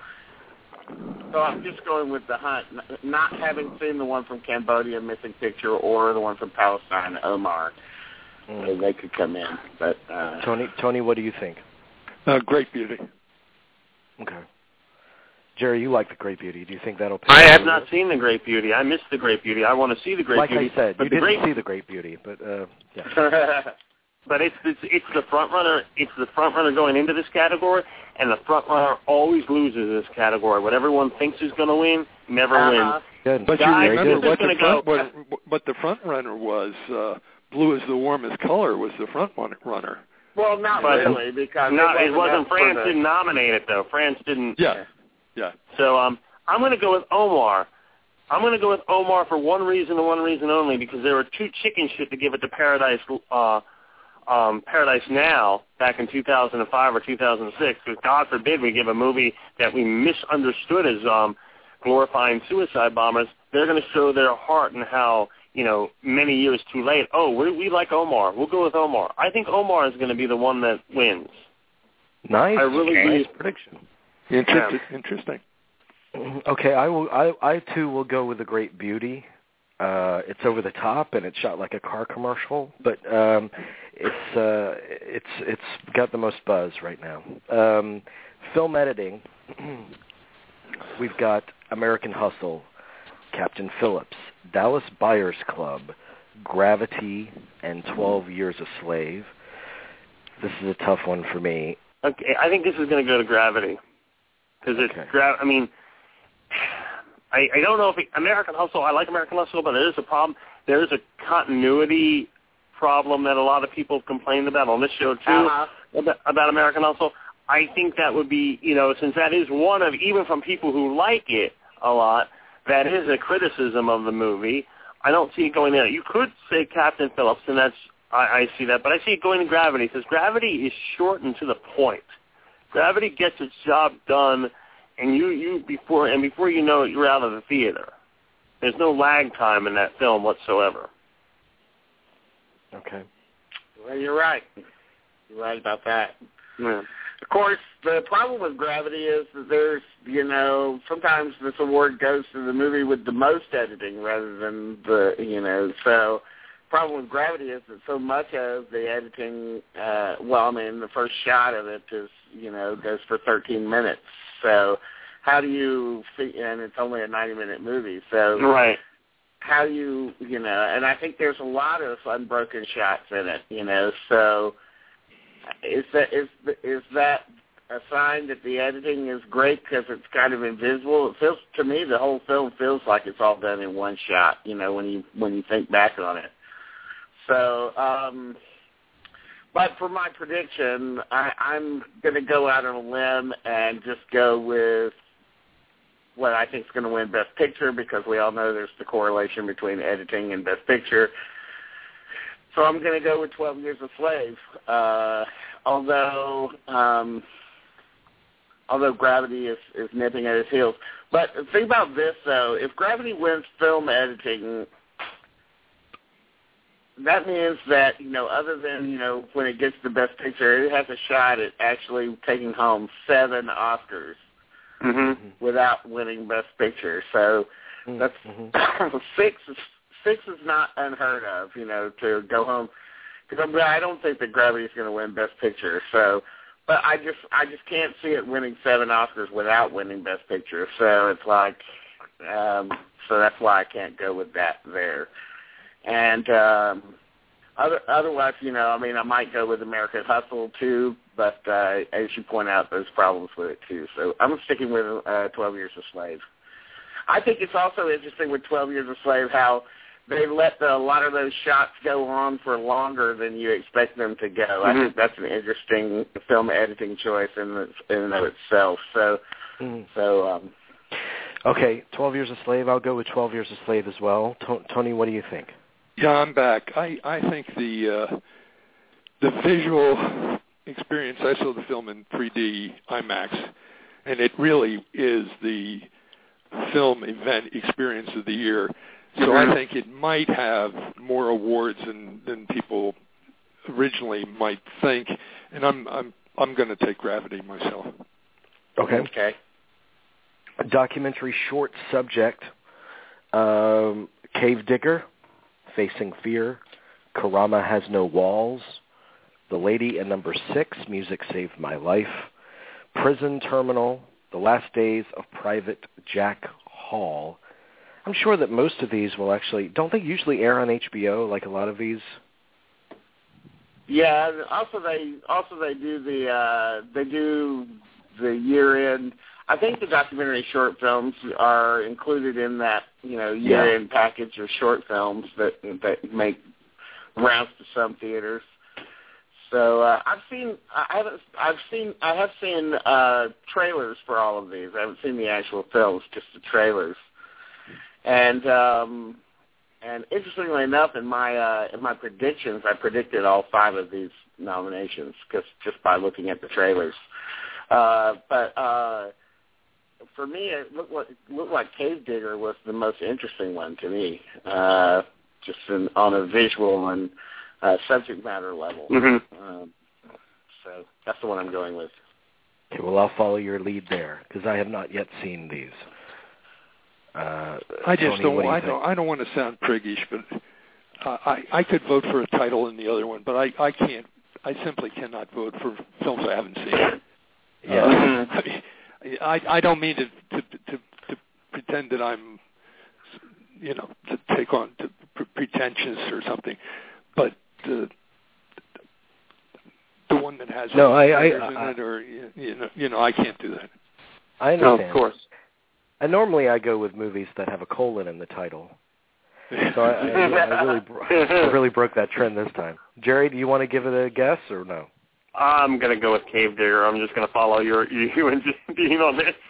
so I'm just going with The Hunt, not having seen the one from Cambodia, Missing Picture, or the one from Palestine, Omar. Mm. They could come in. But uh, Tony, Tony, what do you think? Uh, Great Beauty. Okay. Jerry, you like The Great Beauty. Do you think that'll pay? I have not seen The Great Beauty. I missed The Great Beauty. I want to see The Great like Beauty. Like I said, but you the didn't great... see The Great Beauty, but uh, yeah. But it's, it's it's the front runner. It's the front runner going into this category, and the front runner always loses this category. What everyone thinks is going to win never uh-huh. wins. Good. But Guys, you remember what the, front, go. what, what the front runner was. Uh, Blue is the Warmest Color was the front runner. Well, not but really, because not, it it wasn't. France the... didn't nominate it though. France didn't. Yeah, yeah. So um, I'm going to go with Omar. I'm going to go with Omar for one reason and one reason only, because there were two chicken shit to give it to Paradise. Uh, Um, Paradise Now back in two thousand five or two thousand six, because God forbid we give a movie that we misunderstood as um, glorifying suicide bombers. They're going to show their heart and how, you know, many years too late, oh, we, we like Omar. We'll go with Omar. I think Omar is going to be the one that wins. Nice. I really nice do. prediction. Interesting. Yeah. Interesting. Okay, I will. I, I too will go with The Great Beauty. Uh, it's over the top and it's shot like a car commercial, but um, it's uh, it's it's got the most buzz right now. Um, film editing, we've got American Hustle, Captain Phillips, Dallas Buyers Club, Gravity, and twelve Years a Slave. This is a tough one for me. Okay, I think this is going to go to Gravity because it's okay. gra- I mean. I, I don't know if it, American Hustle, I like American Hustle, but there is a problem. There is a continuity problem that a lot of people have complained about on this show too, uh-huh. about, about American Hustle. I think that would be, you know, since that is one of, even from people who like it a lot, that is a criticism of the movie. I don't see it going there. You could say Captain Phillips, and that's, I, I see that, but I see it going to Gravity, because Gravity is short and to the point. Gravity gets its job done, and you, you before and before you know it, you're out of the theater. There's no lag time in that film whatsoever. Okay. Well, you're right. You're right about that. Yeah. Of course, the problem with Gravity is that there's, you know, sometimes this award goes to the movie with the most editing rather than the, you know, so the problem with Gravity is that so much of the editing, uh, well, I mean, the first shot of it is, you know, goes for thirteen minutes. So how do you, and it's only a ninety-minute movie, so right. how do you, you know, and I think there's a lot of unbroken shots in it, you know, so is that is is that a sign that the editing is great because it's kind of invisible? It feels to me the whole film feels like it's all done in one shot, you know, when you when you think back on it. So, um, but for my prediction, I, I'm going to go out on a limb and just go with what I think is going to win Best Picture, because we all know there's the correlation between editing and Best Picture. So I'm going to go with twelve Years a Slave, uh, although um, although Gravity is, is nipping at its heels. But think about this, though. If Gravity wins film editing, that means that, you know, other than, you know, when it gets the Best Picture, it has a shot at actually taking home seven Oscars mm-hmm. without winning Best Picture. So that's mm-hmm. six Six is not unheard of, you know, to go home. Because I don't think that Gravity is going to win Best Picture. So, but I just, I just can't see it winning seven Oscars without winning Best Picture. So it's like, um, so that's why I can't go with that there. And um, other, otherwise, you know, I mean, I might go with American Hustle too. But uh, as you point out, there's problems with it too. So I'm sticking with uh, twelve Years a Slave. I think it's also interesting with twelve Years a Slave how they let the, a lot of those shots go on for longer than you expect them to go. Mm-hmm. I think that's an interesting film editing choice in, the, in and of itself. So, mm-hmm. so um, okay, twelve Years a Slave. I'll go with twelve Years a Slave as well. T- Tony, what do you think? Yeah, I'm back. I, I think the uh, the visual experience. I saw the film in three D IMAX, and it really is the film event experience of the year. So mm-hmm. I think it might have more awards than, than people originally might think, and I'm I'm I'm going to take Gravity myself. Okay. Okay. A documentary short subject: um, Cave Digger, Facing Fear, Karama Has No Walls, The Lady and Number Six, Music Saved My Life, Prison Terminal, The Last Days of Private Jack Hall. I'm sure that most of these will actually, don't they usually air on H B O, like a lot of these? Yeah, also they also they do the uh, they do the year end. I think the documentary short films are included in that, you know, year end yeah. package of short films that that make rounds to some theaters. So uh, I've seen I haven't I've seen I have seen uh, trailers for all of these. I haven't seen the actual films, just the trailers. And um, and interestingly enough, in my uh, in my predictions, I predicted all five of these nominations just just by looking at the trailers. Uh, but uh, for me, it looked like, it looked like Cave Digger was the most interesting one to me, uh, just in, on a visual and uh, subject matter level. Mm-hmm. Um, so that's the one I'm going with. Okay, well, I'll follow your lead there because I have not yet seen these. Uh, I just Tony, don't. do I think? don't. I don't want to sound priggish, but uh, I I could vote for a title in the other one, but I I can't. I simply cannot vote for films I haven't seen. Yeah. Uh, I, mean, I I don't mean to to to, to pretend that I'm, you know, to take on to pre- pretentious or something, but the the one that has no, I, I, in I, it or you know you know I can't do that. I understand. No, of course. And normally I go with movies that have a colon in the title. So I, I, I really, I really broke that trend this time. Jerry, do you want to give it a guess or no? I'm gonna go with Cave Digger. I'm just gonna follow your you and Dean on this.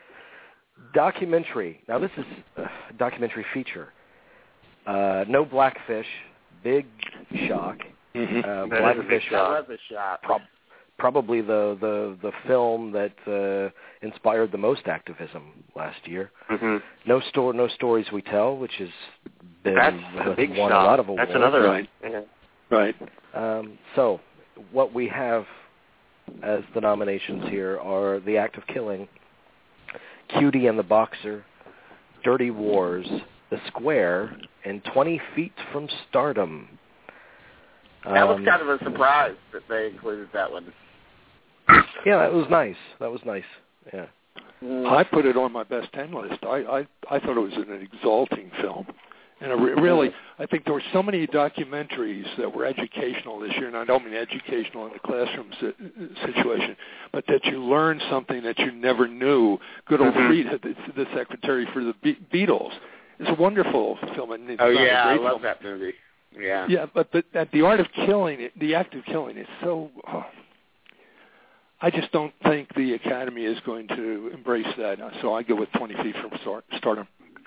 Documentary. Now this is a documentary feature. Uh, no Blackfish. Big shock. Mm-hmm. Uh, Blackfish. That was a shock. Prob- probably the, the, the film that uh, inspired the most activism last year. Mm-hmm. No store, no stories we tell, which has been That's has a big won shock. a lot of awards. That's another right. Yeah. Right. Um, so, what we have as the nominations here are The Act of Killing, Cutie and the Boxer, Dirty Wars, The Square, and twenty feet from Stardom. That was Um, kind of a surprise that they included that one. Yeah, that was nice. That was nice. Yeah. I put it on my best ten list. I, I, I thought it was an exalting film. And I re- really, I think there were so many documentaries that were educational this year, and I don't mean educational in the classroom si- situation, but that you learned something that you never knew. Good old Mm-hmm. Frida, the, the secretary for the Be- Beatles. It's a wonderful film. And it's Oh, not yeah, a I great love film. that movie. Yeah. Yeah, but, but at the art of killing, it, the act of killing is so... Oh, I just don't think the Academy is going to embrace that. So I go with twenty feet from start, Stardom.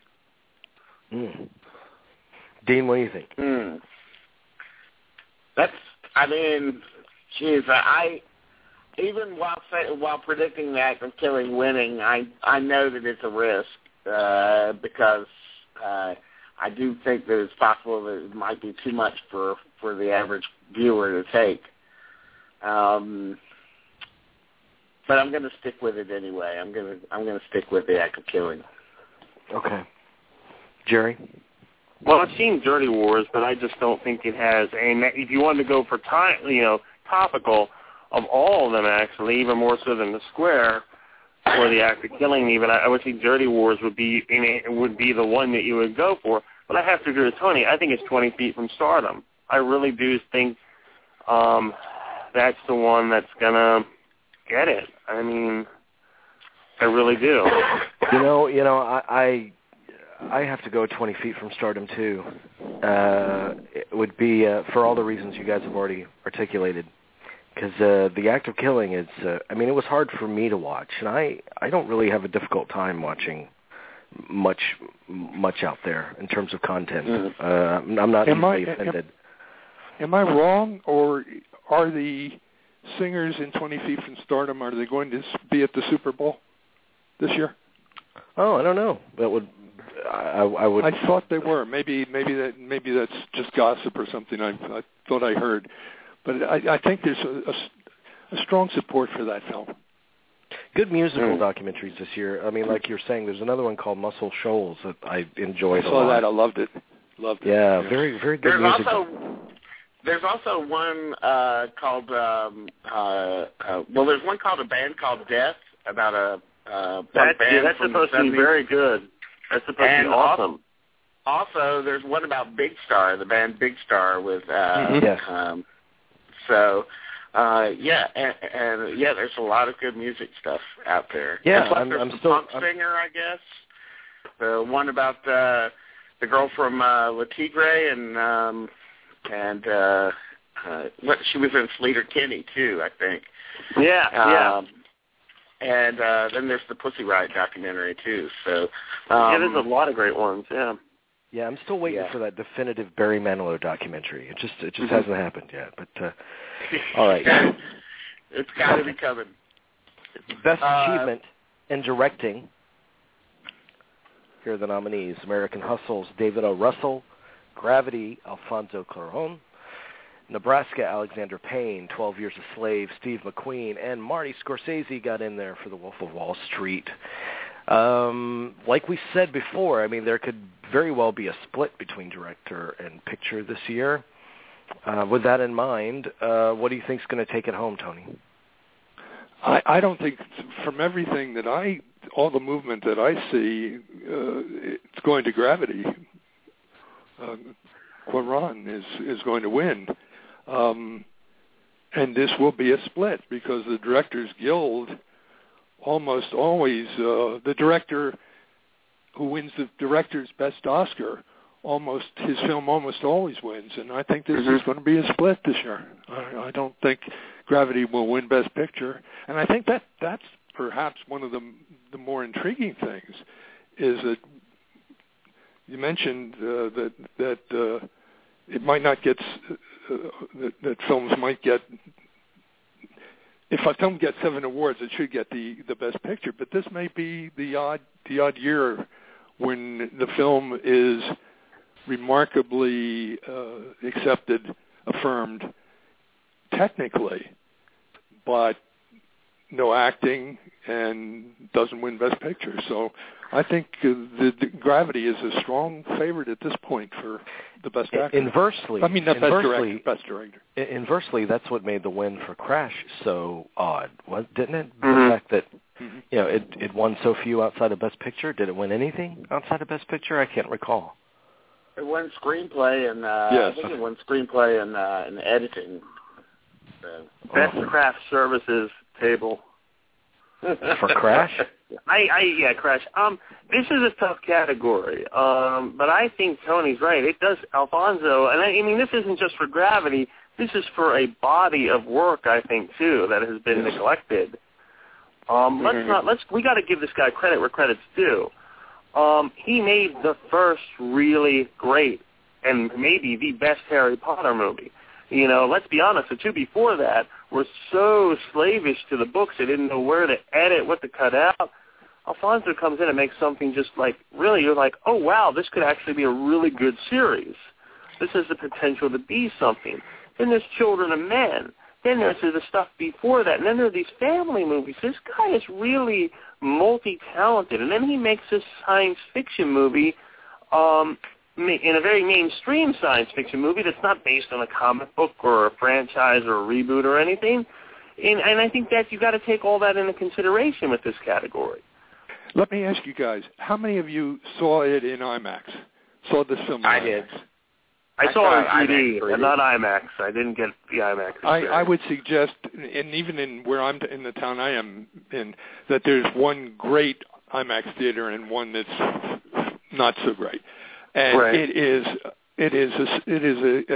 Mm. Dean, what do you think? Mm. That's, I mean, geez, I, even while say, while predicting the Act of Killing winning, I, I know that it's a risk uh, because uh, I do think that it's possible that it might be too much for, for the average viewer to take. Um, but I'm going to stick with it anyway. I'm going to I'm going to stick with the Act of Killing. Okay. Jerry? Well, I've seen Dirty Wars, but I just don't think it has. And if you wanted to go for time, you know, topical of all of them, actually, even more so than The Square or The Act of Killing, even I, I would think Dirty Wars would be in it, would be the one that you would go for. But I have to agree with Tony. I think it's twenty feet from Stardom. I really do think um, that's the one that's gonna get it. I mean, I really do. You know, you know, I, I I have to go twenty feet from Stardom too. Uh, it would be uh, for all the reasons you guys have already articulated. Because uh, the Act of Killing is, uh, I mean, it was hard for me to watch, and I, I don't really have a difficult time watching much much out there in terms of content. Mm. Uh, I'm not am easily I, offended. Am, am I wrong, or are the singers in twenty feet from Stardom, are they going to be at the Super Bowl this year? Oh, I don't know. That would I, I would. I thought they were. Maybe maybe that maybe that's just gossip or something. I, I thought I heard, but I, I think there's a, a, a strong support for that film. Good musical mm. documentaries this year. I mean, like you're saying, there's another one called Muscle Shoals that I enjoyed I a saw lot. that. I loved it. Loved it. Yeah, yeah. very very good There's music. also there's also one uh, called um, uh, uh, well, there's one called A Band Called Death about a uh, That's, band yeah, that's from supposed the to be seventies. very good. That's supposed And to be awesome. Also, there's one about Big Star, the band Big Star, with uh, Mm-hmm. Yes. um, so uh, yeah, and, and yeah, there's a lot of good music stuff out there. Yeah, and plus I'm, there's I'm the still. punk I'm, singer, I guess. The one about uh, the girl from uh, Le Tigre and um, and uh, uh, what she was in Sleater Kinney too, I think. Yeah, yeah. Um, and uh, then there's the Pussy Riot documentary too. So yeah, um, there's a lot of great ones. Yeah. yeah, I'm still waiting Yeah. for that definitive Barry Manilow documentary. It just it just Mm-hmm. hasn't happened yet. But uh, all right. It's got to be coming. Best Uh, achievement in directing. Here are the nominees: American Hustle's David O. Russell, Gravity, Alfonso Cuarón, Nebraska, Alexander Payne, twelve Years a Slave, Steve McQueen, and Marty Scorsese got in there for The Wolf of Wall Street. Um, like we said before, I mean, there could very well be a split between director and picture this year. Uh, with that in mind, uh, what do you think is going to take it home, Tony? I, I don't think, from everything that I, all the movement that I see, uh, it's going to Gravity. Uh, Cuarón is is going to win. Um, and this will be a split because the Directors Guild almost always, uh, the director who wins the Director's Best Oscar almost his film almost always wins, and I think this mm-hmm. is going to be a split this year. I, I don't think Gravity will win Best Picture, and I think that that's perhaps one of the the more intriguing things is that you mentioned uh, that that uh, it might not get uh, that, that films might get. If a film gets seven awards, it should get the, the Best Picture. But this may be the odd the odd year when the film is remarkably uh, accepted, affirmed technically, but no acting and doesn't win Best Picture. So I think uh, the, the Gravity is a strong favorite at this point for the Best actor. Inversely, I mean, not Best Director. Best Director. Inversely, that's what made the win for Crash so odd, was didn't it? Mm-hmm. The fact that mm-hmm. you know it, it won so few outside of Best Picture. Did it win anything outside of Best Picture? I can't recall. It won screenplay and uh, yes. I think it won screenplay and uh, and editing. So. Best oh. Craft Services table. For Crash? I, I yeah, Crash. Um, this is a tough category. Um, but I think Tony's right. It does Alfonso, and I, I mean this isn't just for Gravity. This is for a body of work, I think, too, that has been yes. neglected. Um, let's mm-hmm. not let's we got to give this guy credit where credit's due. Um, he made the first really great and maybe the best Harry Potter movie. You know, let's be honest, the two before that were so slavish to the books, they didn't know where to edit, what to cut out. Alfonso comes in and makes something just like, really, you're like, oh, wow, this could actually be a really good series. This has the potential to be something. Then there's Children of Men. Then there's the stuff before that. And then there are these family movies. This guy is really multi-talented. And then he makes this science fiction movie um, in a very mainstream science fiction movie that's not based on a comic book or a franchise or a reboot or anything. And, and I think that you've got to take all that into consideration with this category. Let me ask you guys, how many of you saw it in IMAX? Saw this film in I IMAX? did. I, I saw it in three D, and not IMAX. I didn't get the IMAX. I, I would suggest, and even in where I'm in the town I am in, that there's one great IMAX theater and one that's not so great. And right. it is it is a, it is a,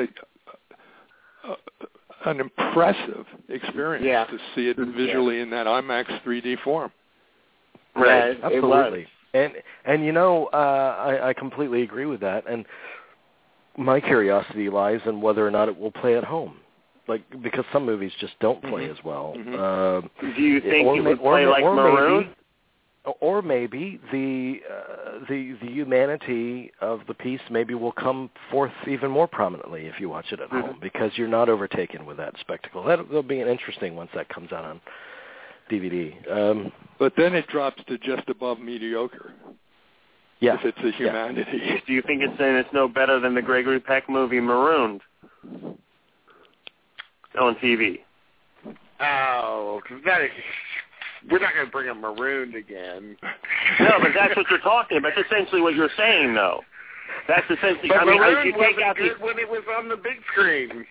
a, a an impressive experience yeah. to see it visually yeah. in that IMAX three D form. Right, yeah, absolutely. And and you know, uh, I, I completely agree with that. And my curiosity lies in whether or not it will play at home, like because some movies just don't play mm-hmm. as well. Mm-hmm. Uh, Do you think or, it would or, play or, like or Maroon? Maybe, or maybe the uh, the the humanity of the piece maybe will come forth even more prominently if you watch it at mm-hmm. home, because you're not overtaken with that spectacle. That will be an interesting once that comes out on D V D. Um, but then it drops to just above mediocre. Yeah. If it's the humanity. Yeah. Do you think it's saying it's no better than the Gregory Peck movie Marooned on T V? Oh, that is, we're not going to bring up Marooned again. No, but that's what you're talking about. That's essentially what you're saying, though. That's essentially. But I mean, Marooned you take out good the when it was on the big screen.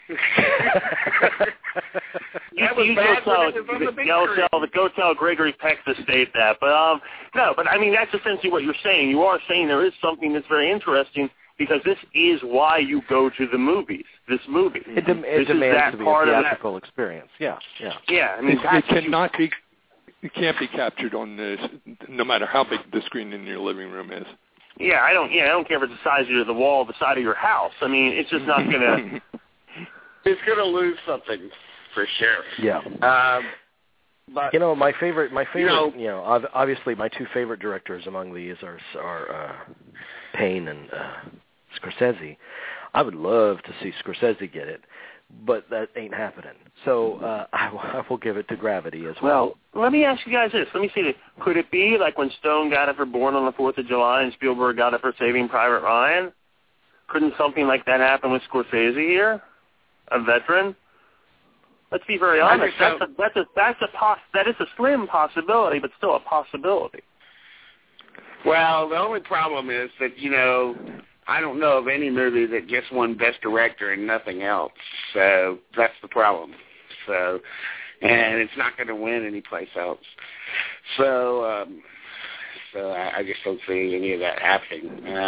you that was you bad go when tell, it was on the big go screen. tell, go tell Gregory Peck to state that. But um, no, but I mean that's essentially what you're saying. You are saying there is something that's very interesting because this is why you go to the movies. This movie. It, dem- it this demands to be a part theatrical experience. Yeah, yeah. Yeah, I mean it, it cannot be. It can't be captured on this, no matter how big the screen in your living room is. Yeah, I don't. Yeah, I don't care if it's the size of the wall, the side of your house. I mean, it's just not gonna. It's gonna lose something for sure. Yeah. Um, but you know, my favorite, my favorite, you know, you you know obviously my two favorite directors among these are are uh, Payne and uh, Scorsese. I would love to see Scorsese get it, but that ain't happening. So uh, I, I will give it to Gravity as well. Well, let me ask you guys this. Let me see this. Could it be like when Stone got it for Born on the Fourth of July and Spielberg got it for Saving Private Ryan? Couldn't something like that happen with Scorsese here, a veteran? Let's be very honest. That's a that's a that's a poss- that is a slim possibility, but still a possibility. Well, the only problem is that you know. I don't know of any movie that just won Best Director and nothing else. So that's the problem. So, and it's not going to win anyplace else. So, um, so I, I just don't see any of that happening. Uh,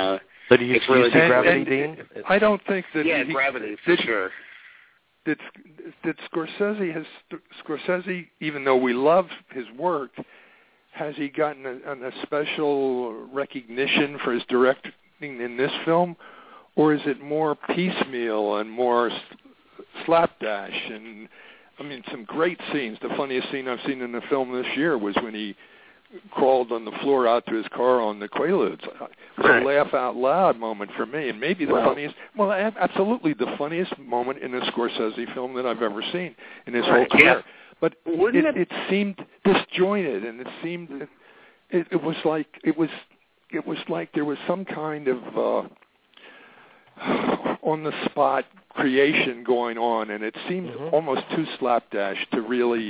So do you, it's do you really see good. Gravity, and, Dean? I don't think that Yeah, he, Gravity, for did, sure. That, that Scorsese has, Scorsese, even though we love his work, has he gotten a, a special recognition for his directing in this film, or is it more piecemeal and more slapdash? And I mean, some great scenes. The funniest scene I've seen in the film this year was when he crawled on the floor out to his car on the Quaaludes. It was a laugh out loud moment for me, and maybe the well, funniest, well, absolutely the funniest moment in a Scorsese film that I've ever seen in his right, whole career. Yeah. But Wouldn't it, it, it seemed disjointed, and it seemed it, it was like it was it was like there was some kind of uh, on the spot creation going on, and it seemed mm-hmm. almost too slapdash to really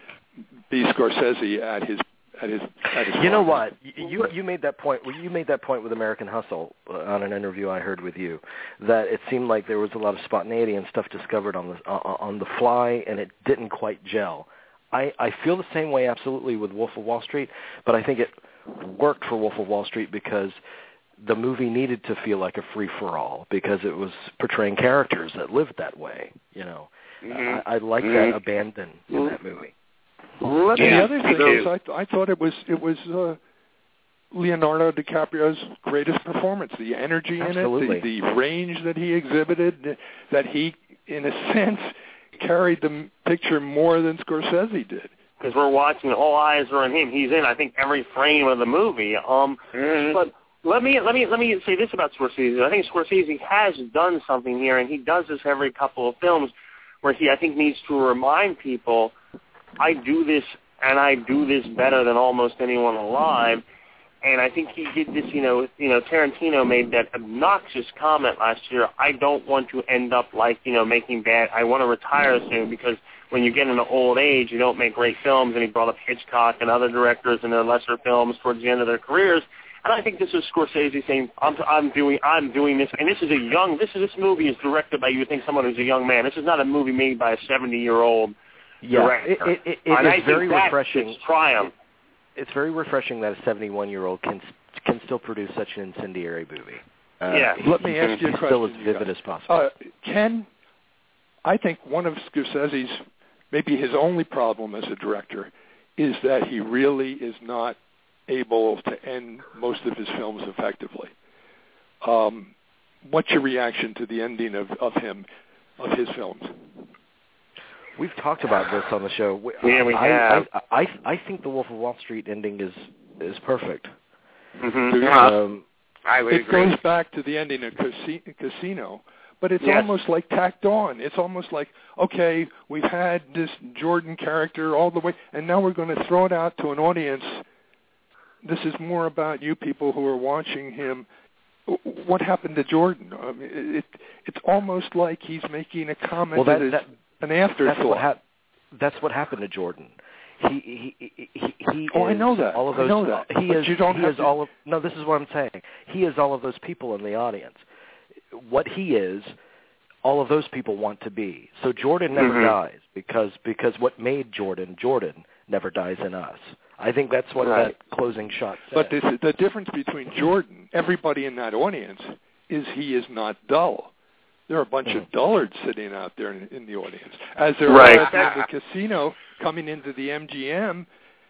be Scorsese at his at his at his. You know moment. what? You you made that point. You made that point with American Hustle uh, on an interview I heard with you, that it seemed like there was a lot of spontaneity and stuff discovered on the uh, on the fly, and it didn't quite gel. I, I feel the same way absolutely with Wolf of Wall Street, but I think it worked for Wolf of Wall Street because the movie needed to feel like a free-for-all because it was portraying characters that lived that way. You know, mm-hmm. I, I like mm-hmm. that abandon in that movie. Let yeah, the other thing is, I, th- I thought it was it was uh, Leonardo DiCaprio's greatest performance. The energy Absolutely. in it, the, the range that he exhibited, that he, in a sense, carried the picture more than Scorsese did. because we're watching, all eyes are on him. He's in, I think, every frame of the movie. Um, mm-hmm. But let me let me let me say this about Scorsese. I think Scorsese has done something here, and he does this every couple of films, where he I think needs to remind people, I do this, and I do this better than almost anyone alive. And I think he did this, you know, you know, Tarantino made that obnoxious comment last year, I don't want to end up like, you know, making bad, I want to retire soon because when you get into old age, you don't make great films. And he brought up Hitchcock and other directors in their lesser films towards the end of their careers. And I think this is Scorsese saying, I'm, I'm doing, I'm doing this. And this is a young, this is, this movie is directed by, you would think, someone who's a young man. This is not a movie made by a seventy-year-old Yeah, director. it, it, it, and it I is very think refreshing. It's triumph. It's very refreshing that a seventy-one-year-old can can still produce such an incendiary movie. Uh, Yeah. he, Let me ask you a he's question. still as you vivid guys. as possible. Uh, Ken, I think one of Scorsese's, maybe his only problem as a director, is that he really is not able to end most of his films effectively. Um, what's your reaction to the ending of, of him, of his films? We've talked about this on the show. Yeah, we I, have. I, I, I think the Wolf of Wall Street ending is is perfect. Mm-hmm. Um, I would it agree. goes back to the ending of Casi- Casino, but it's Yes. almost like tacked on. It's almost like, okay, we've had this Jordan character all the way, and now we're going to throw it out to an audience. This is more about you people who are watching him. What happened to Jordan? I mean, it, it's almost like he's making a comment well, that, that is that, an afterthought. that's what, hap- that's what happened to Jordan. He he he he, he Oh, is I know that. all of I those. know that. He But is you don't he have is to- all of. No, this is what I'm saying. He is all of those people in the audience. What he is, all of those people want to be. So Jordan never Mm-hmm. dies because because what made Jordan Jordan never dies in us. I think that's what Right. that closing shot said. But this, the difference between Jordan, everybody in that audience, is he is not dull. There are a bunch Mm-hmm. of dullards sitting out there in, in the audience. As there Right. are at the casino coming into the M G M,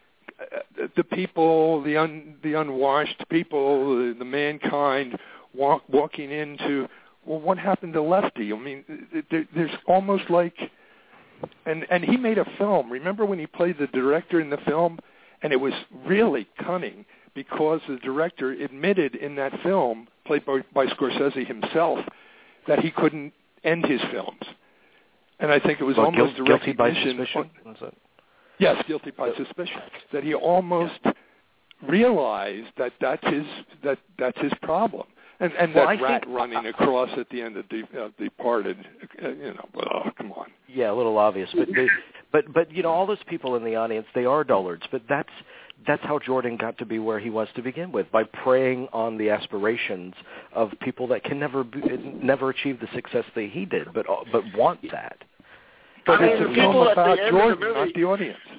uh, the people, the un, the unwashed people, the, the mankind walk, walking into, well, what happened to Lefty? I mean, there, there's almost like, and, and he made a film. Remember when he played the director in the film? And it was really cunning because the director admitted in that film, played by, by Scorsese himself, that he couldn't end his films. And I think it was well, almost guil- a guilty by recognition. suspicion. That's it. Yes, guilty by suspicion. That he almost realized that that's his that that's his problem. And and Well, that I rat think- running across at the end of the uh, Departed, uh, you know, oh, come on. Yeah, a little obvious, but they, but but you know, all those people in the audience, they are dullards. But that's that's how Jordan got to be where he was to begin with, by preying on the aspirations of people that can never be, never achieve the success that he did, but but want that. But I mean, it's the a people film at the about end Jordan, of the movie, not the audience. The,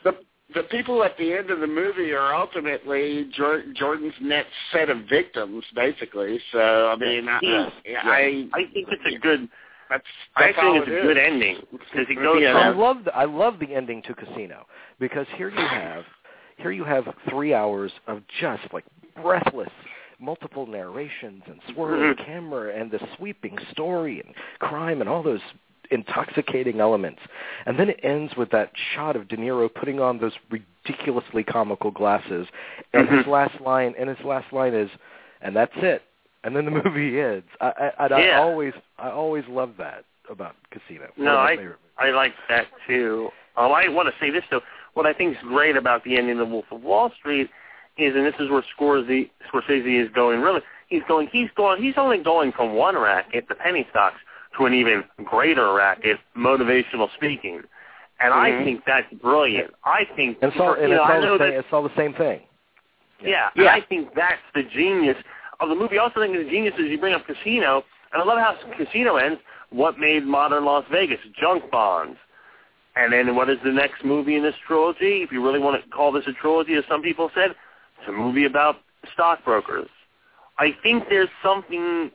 the people at the end of the movie are ultimately Jor- Jordan's next set of victims, basically. So, I mean, yes. I, yes. I, I think it's a good. That's, I that's think it's it a is. good ending because he goes. Yeah, I love the, I love the ending to Casino because here you have here you have three hours of just like breathless, multiple narrations and swirling mm-hmm. camera and the sweeping story and crime and all those intoxicating elements. And then it ends with that shot of De Niro putting on those ridiculously comical glasses, and mm-hmm. his last line and his last line is, "And that's it." And then the movie ends. I, I, I, yeah. I always I always love that about Casino. No, I I like that too. Um, I want to say this though. What I think is great about the ending of The Wolf of Wall Street is, and this is where Scorsese, Scorsese is going. Really, he's going. He's going. He's only going from one racket, the penny stocks, to an even greater racket, motivational speaking. And mm-hmm. I think that's brilliant. I think and it's all, and you know, it's, all I know the same, that, it's all the same thing. Yeah, yeah, and yeah. I think that's the genius of the movie. I also think the genius is you bring up Casino, and I love how Casino ends. What made modern Las Vegas? Junk bonds. And then what is the next movie in this trilogy? If you really want to call this a trilogy, as some people said, it's a movie about stockbrokers. I think there's something...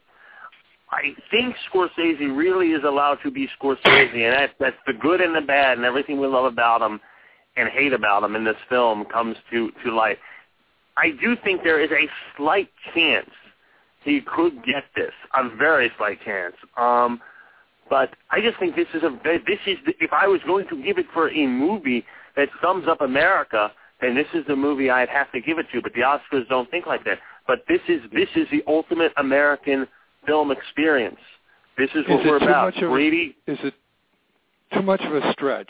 I think Scorsese really is allowed to be Scorsese, and that, that's the good and the bad and everything we love about him and hate about him in this film comes to, to light. I do think there is a slight chance he could get this, a very slight chance. Um, but I just think this is a this is the, if I was going to give it for a movie that sums up America, then this is the movie I'd have to give it to. But the Oscars don't think like that. But this is this is the ultimate American film experience. This is what is we're about. Of, Greedy. Is it too much of a stretch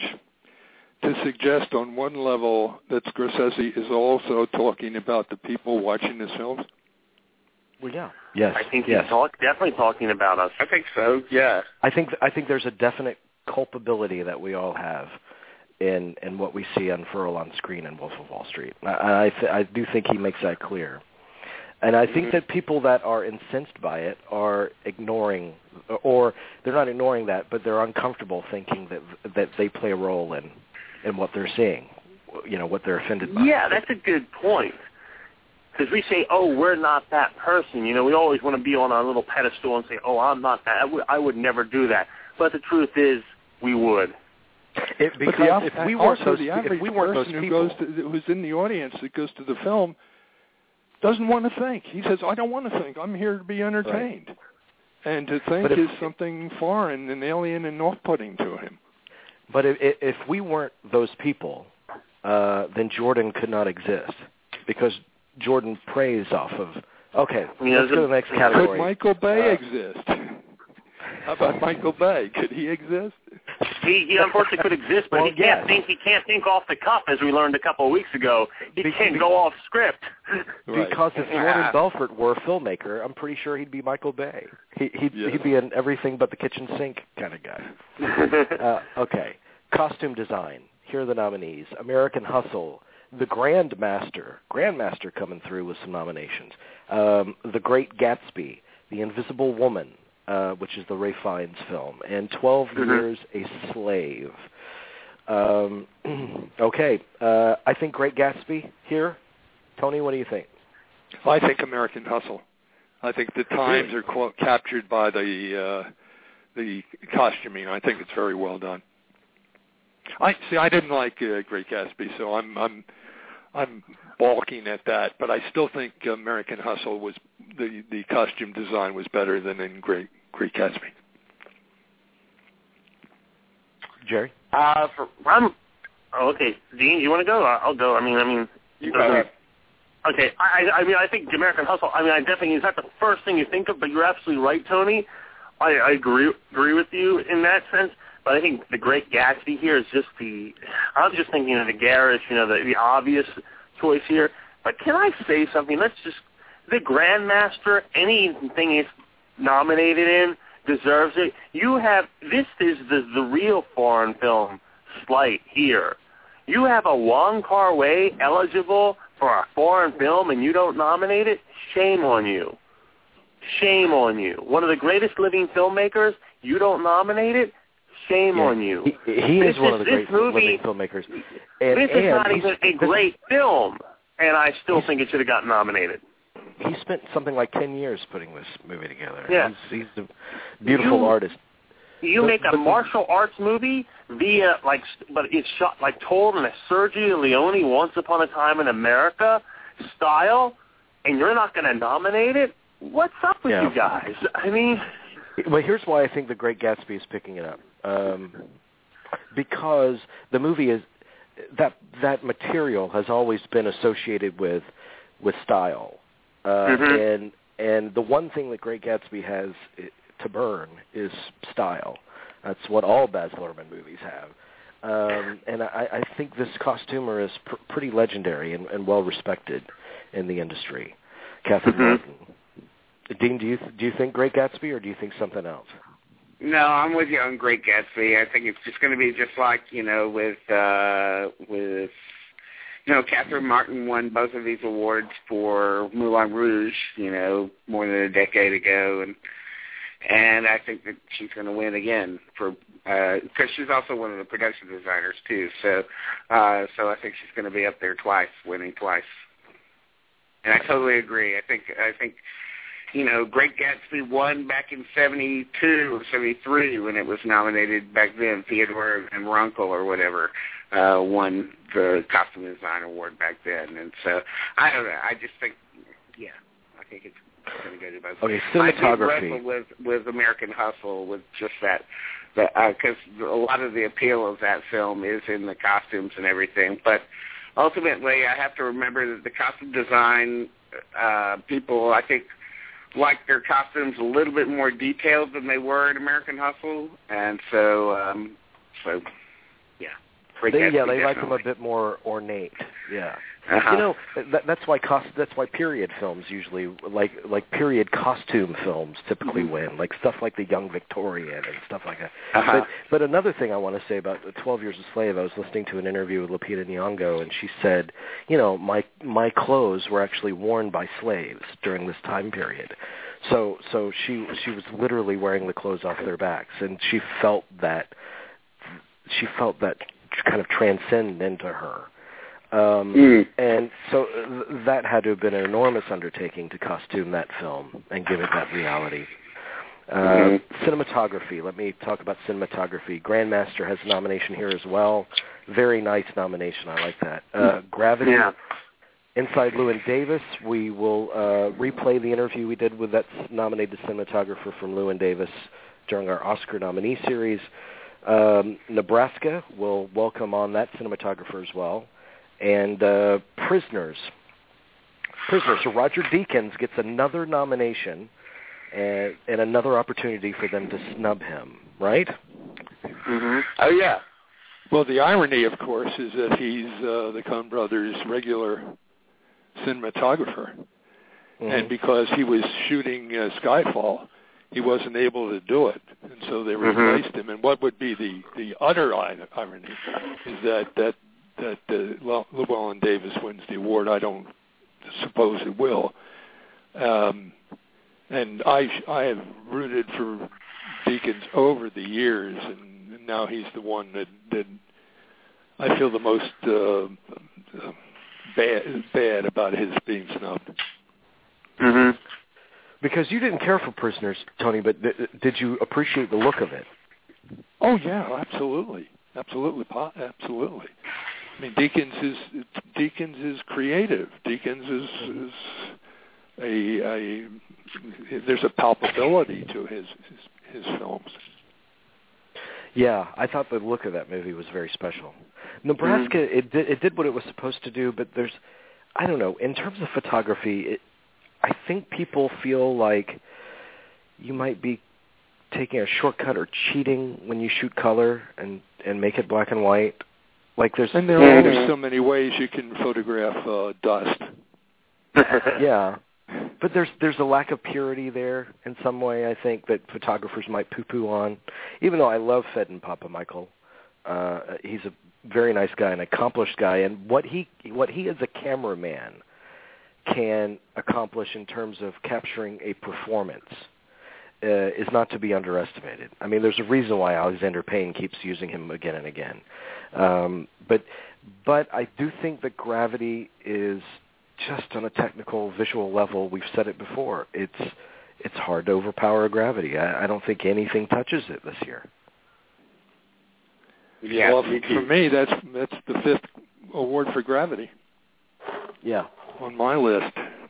to suggest on one level that Scorsese is also talking about the people watching his films? Well, yeah. Yes. I think yes. he's talk, definitely talking about us. I think so, yeah. I think I think there's a definite culpability that we all have in in what we see unfurl on screen in Wolf of Wall Street. I I, th- I do think he makes that clear. And I think mm-hmm. that people that are incensed by it are ignoring, or they're not ignoring that, but they're uncomfortable thinking that that they play a role in, in what they're seeing, you know, what they're offended by. Yeah, that's a good point. Because we say, oh, we're not that person. You know, we always want to be on our little pedestal and say, oh, I'm not that. I, w- I would never do that. But the truth is, we would. It, because the, if we weren't those, the average if we weren't person those who people, goes to, who's in the audience that goes to the film doesn't want to think. He says, I don't want to think. I'm here to be entertained. Right. And to think if, is something foreign and alien and off-putting to him. But if, if we weren't those people, uh, then Jordan could not exist. Because Jordan preys off of, okay, yeah, let's go to the next category. Could Michael Bay uh, exist? How about Michael Bay? Could he exist? He, he unfortunately could exist, but well, he can't yes. think. He can't think off the cuff, as we learned a couple of weeks ago. He Be- can't be- go off script. Right. Because if Jordan Belfort were a filmmaker, I'm pretty sure he'd be Michael Bay. He, he'd, yes. he'd be an everything but the kitchen sink kind of guy. uh, okay, costume design. Here are the nominees: American Hustle, The Grandmaster, Grandmaster coming through with some nominations. Um, The Great Gatsby, The Invisible Woman, uh, which is the Ray Fiennes film, and twelve mm-hmm. Years a Slave. Um, okay, uh, I think Great Gatsby here. Tony, what do you think? I think American Hustle. I think the times are qu- captured by the uh, the costuming. I think it's very well done. I see. I didn't like uh, Great Gatsby, so I'm I'm I'm balking at that. But I still think American Hustle was the the costume design was better than in Great Great Gatsby. Jerry, uh, for, I'm oh, okay. Dean, you want to go? I'll go. I mean, I mean, you go ahead. Okay, I, I mean, I think American Hustle. I mean, I definitely it's not the first thing you think of, but you're absolutely right, Tony. I, I agree agree with you in that sense. But I think The Great Gatsby here is just the. I was just thinking of the garish, you know, the, the obvious choice here. But can I say something? Let's just The Grandmaster. Anything it's nominated in deserves it. You have this is the the real foreign film slight here. You have a Wong Kar-wai eligible for a foreign film and you don't nominate it? Shame on you. Shame on you. One of the greatest living filmmakers, you don't nominate it? Shame yeah. on you. He, he this is one is, of the this great movie, living filmmakers. And, this and is not even a great film, and I still think it should have gotten nominated. He spent something like ten years putting this movie together. Yeah. He's, he's a beautiful you, artist. You but, make a but, martial arts movie via, like, but it's shot, like, told in a Sergio Leone Once Upon a Time in America style, and you're not going to nominate it? What's up with yeah. you guys? I mean... Well, here's why I think The Great Gatsby is picking it up. Um, because the movie is... That that material has always been associated with with style. Uh, mm-hmm. And and the one thing that Great Gatsby has to burn is style. That's what all Baz Luhrmann movies have. Um, and I, I think this costumer is pr- pretty legendary and, and well respected in the industry. Catherine mm-hmm. Martin. Dean, do you do you think Great Gatsby or do you think something else? No, I'm with you on Great Gatsby. I think it's just going to be just like, you know, with uh, with you know, Catherine Martin won both of these awards for Moulin Rouge, you know, more than a decade ago, and and I think that she's going to win again for because uh, she's also one of the production designers too. So, uh, so I think she's going to be up there twice, winning twice. And I totally agree. I think I think you know, Great Gatsby won back in seventy-two or seventy-three when it was nominated back then. Theodore and Runkle or whatever uh, won the costume design award back then. And so I don't know. I just think, yeah, I think it's going to go to both. Okay, cinematography. I did wrestle with with American Hustle with just that, because uh, a lot of the appeal of that film is in the costumes and everything. But ultimately, I have to remember that the costume design uh, people, I think, like their costumes a little bit more detailed than they were in American Hustle, and so, um, so, yeah. They, Gatsby, yeah, they definitely. like them a bit more ornate. Yeah. Uh-huh. You know, that, that's why cost, that's why period films usually, like like period costume films typically mm-hmm. win, like stuff like The Young Victorian and stuff like that. Uh-huh. But but another thing I want to say about twelve Years a Slave, I was listening to an interview with Lupita Nyong'o, and she said, you know, my my clothes were actually worn by slaves during this time period. So so she she was literally wearing the clothes off their backs, and she felt that she felt that kind of transcend into her. Um, mm. And so th- that had to have been an enormous undertaking to costume that film and give it that reality. Uh, mm-hmm. Cinematography. Let me talk about cinematography. Grandmaster has a nomination here as well. Very nice nomination. I like that. Uh, Gravity. Yeah. Inside Llewyn Davis. We will uh, replay the interview we did with that nominated cinematographer from Llewyn Davis during our Oscar nominee series. Um, Nebraska will welcome on that cinematographer as well. And uh, Prisoners. Prisoners. So Roger Deakins gets another nomination and, and another opportunity for them to snub him, right? Mm-hmm. Oh, yeah. Well, the irony, of course, is that he's uh, the Coen Brothers' regular cinematographer. Mm-hmm. And because he was shooting uh, Skyfall, he wasn't able to do it, and so they replaced mm-hmm. him. And what would be the, the utter irony is that that that uh, Llewyn Davis wins the award. I don't suppose it will. Um, and I I have rooted for Deakins over the years, and now he's the one that, that I feel the most uh, bad bad about his being snubbed. Mm-hmm. Because you didn't care for Prisoners, Tony, but th- did you appreciate the look of it? Oh yeah, absolutely, absolutely, absolutely. I mean, Deakins is Deakins is creative. Deakins is, is a, a there's a palpability to his, his his films. Yeah, I thought the look of that movie was very special. Nebraska, mm-hmm. it did it did what it was supposed to do, but there's, I don't know, in terms of photography, it, I think people feel like you might be taking a shortcut or cheating when you shoot color and, and make it black and white. Like there's and there are there's so many ways you can photograph uh, dust. Yeah, but there's there's a lack of purity there in some way. I think that photographers might poo-poo on. Even though I love Fedon Papa Michael, uh, he's a very nice guy, an accomplished guy, and what he what he as a cameraman can accomplish in terms of capturing a performance uh, is not to be underestimated. I mean, there's a reason why Alexander Payne keeps using him again and again. Um, but but I do think that Gravity is just on a technical, visual level. We've said it before. It's it's hard to overpower Gravity. I, I don't think anything touches it this year. Yeah, well, for me, that's that's the fifth award for Gravity. Yeah, on my list.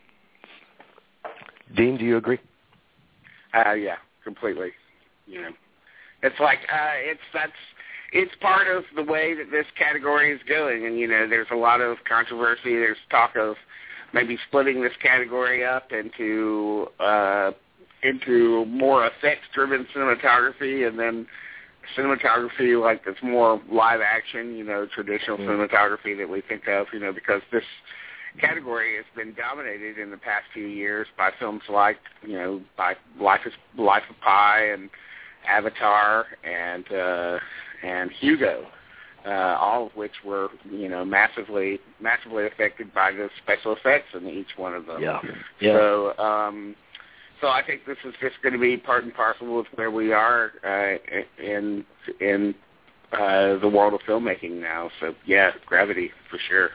Dean, do you agree? Uh, yeah, completely. You know, it's like uh, it's that's it's part of the way that this category is going, and you know, there's a lot of controversy. There's talk of maybe splitting this category up into uh, into more effects-driven cinematography, and then cinematography like that's more live action. You know, traditional mm. cinematography that we think of. You know, because this category has been dominated in the past few years by films like, you know, by Life is Life of Pi and Avatar and uh, and Hugo, uh, all of which were, you know, massively massively affected by the special effects in each one of them. Yeah. yeah. So, um, so I think this is just going to be part and parcel with where we are uh, in in uh, the world of filmmaking now. So, yeah, Gravity for sure.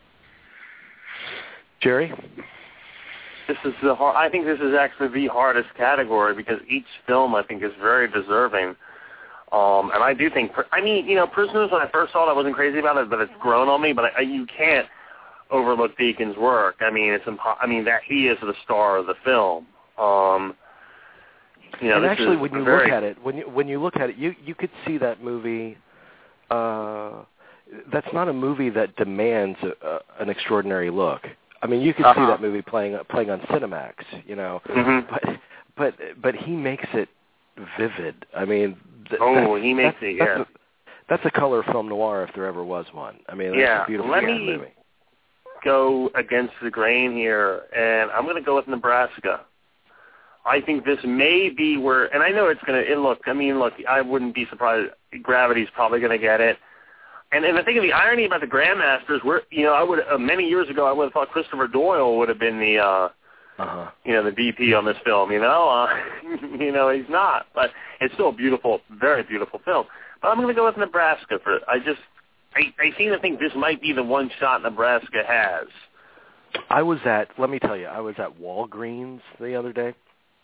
Jerry? This is the hard, I think this is actually the hardest category because each film, I think, is very deserving. Um, and I do think, I mean, you know, Prisoners, when I first saw it, I wasn't crazy about it, but it's grown on me. But I, you can't overlook Deacon's work. I mean, it's impo- I mean, that he is the star of the film. Um, you know, and this actually, is when you very, look at it, when you when you look at it, you you could see that movie. Uh, that's not a movie that demands a, a, an extraordinary look. I mean, you could uh-huh. see that movie playing playing on Cinemax, you know, mm-hmm. but but but he makes it vivid. I mean, th- oh, he makes that's, it, that's yeah. A, that's a color film noir if there ever was one. I mean, that's yeah. a beautiful Let me movie. Go against the grain here, and I'm going to go with Nebraska. I think this may be where, and I know it's going to. Look, I mean, look, I wouldn't be surprised. Gravity's probably going to get it. And, and the thing of the irony about the Grandmasters, we're, you know, I would uh, many years ago I would have thought Christopher Doyle would have been the, uh, uh-huh. you know, the D P on this film. You know, uh, you know, he's not, but it's still a beautiful, very beautiful film. But I'm going to go with Nebraska for. I just, I, I seem to think this might be the one shot Nebraska has. I was at, let me tell you, I was at Walgreens the other day,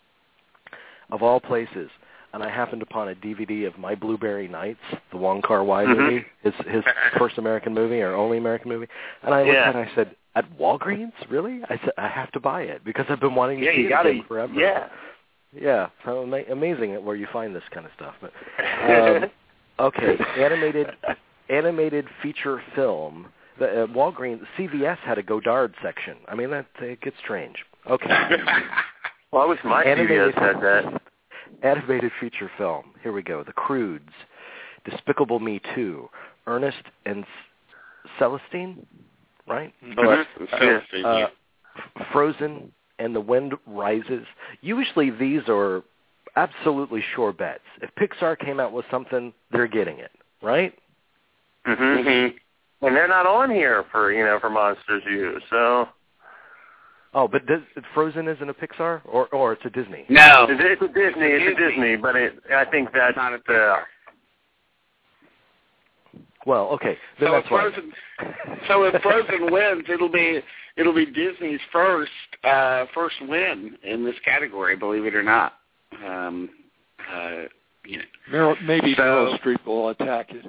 of all places. And I happened upon a D V D of My Blueberry Nights, the Wong Kar-wai mm-hmm. movie, his his first American movie or only American movie. And I looked yeah. at it and I said, at Walgreens? Really? I said, I have to buy it because I've been wanting to yeah, see you it gotta, again forever. Yeah. Yeah. So ama- amazing where you find this kind of stuff. But um, okay, animated animated feature film. The, uh, Walgreens, C V S had a Godard section. I mean, that it gets strange. Okay. Well, I wish my animated, C V S had that. Animated feature film. Here we go. The Croods, Despicable Me two, Ernest and Celestine, right? Mm-hmm. Uh, uh, Frozen and The Wind Rises. Usually these are absolutely sure bets. If Pixar came out with something, they're getting it, right? Mm-hmm. mm-hmm. And they're not on here for, you know, for Monsters U, so... Oh, but does, Frozen isn't a Pixar, or or it's a Disney? No, it's, it's a Disney. It's a Disney, Disney but it, I think that's not a Pixar. Uh, well, okay, then so that's if Frozen, so if Frozen wins, it'll be it'll be Disney's first uh, first win in this category. Believe it or not, um, uh, you know. Meryl, maybe so, Meryl Streep will attack it.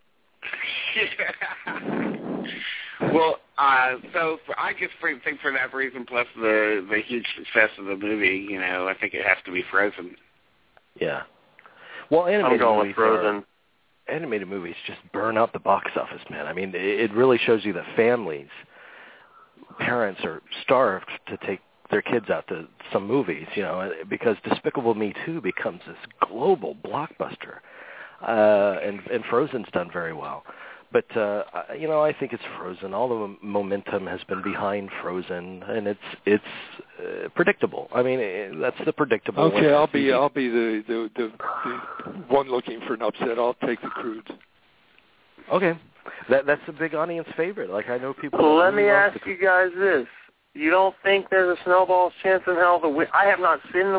Well, uh, so for, I just think for that reason, plus the the huge success of the movie, you know, I think it has to be Frozen. Yeah. Well, animated I'm going movies with Frozen. Are, animated movies just burn out the box office, man. I mean, it, it really shows you that families, parents are starved to take their kids out to some movies, you know, because Despicable Me two becomes this global blockbuster, uh, and and Frozen's done very well. But, uh, you know, I think it's Frozen. All the momentum has been behind Frozen, and it's it's uh, predictable. I mean, it, that's the predictable Okay, one. I'll be I'll be the, the, the, the one looking for an upset. I'll take the Croods. Okay. That That's a big audience favorite. Like, I know people... Well, let really me love ask the... you guys this. You don't think there's a snowball's chance in hell to win? I have not seen the,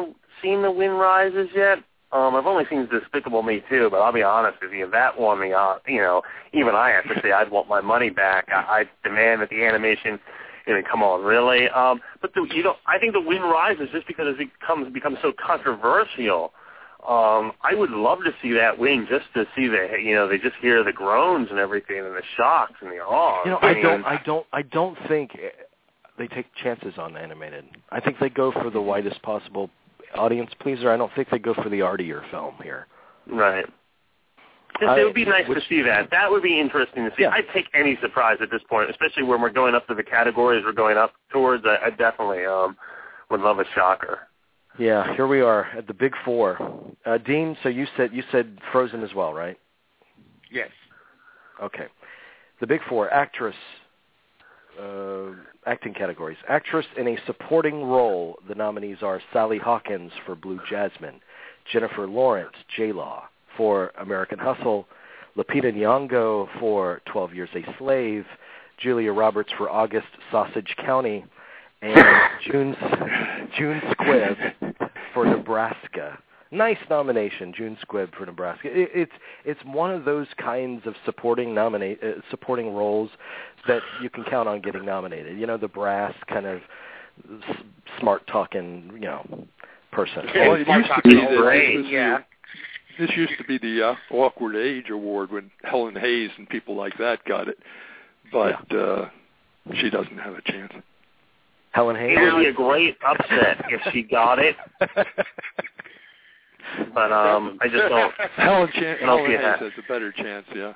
seen The Wind Rises yet. Um, I've only seen Despicable Me two, but I'll be honest with you, that one, the uh, you know, even I have to say I'd want my money back. I, I demand that the animation, you know, come on, really. Um, but the, you know, I think The Wind Rises just because it becomes becomes so controversial. Um, I would love to see that wing just to see the, you know, they just hear the groans and everything and the shocks and the awe. You know, I, I mean, don't, I don't, I don't think they take chances on animated. I think they go for the widest possible audience pleaser. I don't think they go for the artier film here. Right. Just, I, it would be nice which, to see that. That would be interesting to see. Yeah. I'd take any surprise at this point, especially when we're going up to the categories we're going up towards. I, I definitely um, would love a shocker. Yeah, here we are at the big four. Uh, Dean, so you said you said Frozen as well, right? Yes. Okay. The big four: actress, uh, acting categories. Actress in a supporting role. The nominees are Sally Hawkins for Blue Jasmine, Jennifer Lawrence, J-Law for American Hustle, Lupita Nyong'o for twelve Years a Slave, Julia Roberts for August Sausage County, and June June Squibb for Nebraska. Nice nomination, June Squibb for Nebraska. It, it's it's one of those kinds of supporting nominate uh, supporting roles that you can count on getting nominated. You know, the brass kind of s- smart talking, you know, person. Well, it used to be that Great. this, was Yeah. the, this used to be the uh, awkward age award when Helen Hayes and people like that got it, but Yeah. uh, she doesn't have a chance. Helen Hayes. It would be a great upset if she got it, but um, I just don't. Helen, Chan- I don't Helen see Hayes that. has a better chance, yeah.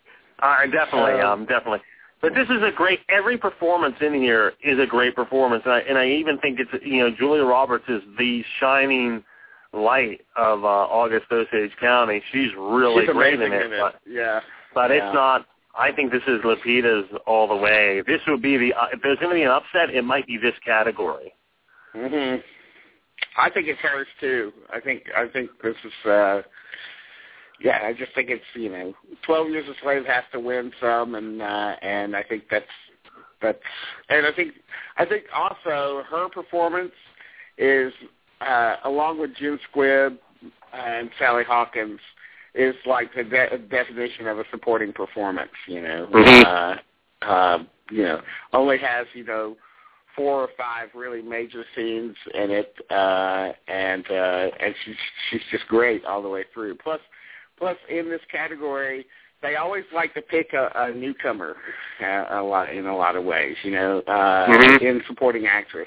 I definitely, Um, um, definitely. But this is a great. Every performance in here is a great performance, and I, and I even think it's you know Julia Roberts is the shining light of uh, August Osage County. She's really She's great in amazing it, in it. but Yeah. but Yeah. it's not. I think this is Lupita's all the way. This would be the uh, if there's going to be an upset, it might be this category. Mhm. I think it's hers too. I think I think this is. Uh, yeah, I just think it's you know, twelve Years a Slave has to win some, and uh, and I think that's that's and I think I think also her performance is uh, along with June Squibb and Sally Hawkins is like the de- definition of a supporting performance. You know, Mhm. uh, uh, you know, only has you know. four or five really major scenes in it, uh, and uh, and she's she's just great all the way through. Plus, plus in this category, they always like to pick a, a newcomer uh, a lot in a lot of ways, you know, uh, Mhm. in supporting actress.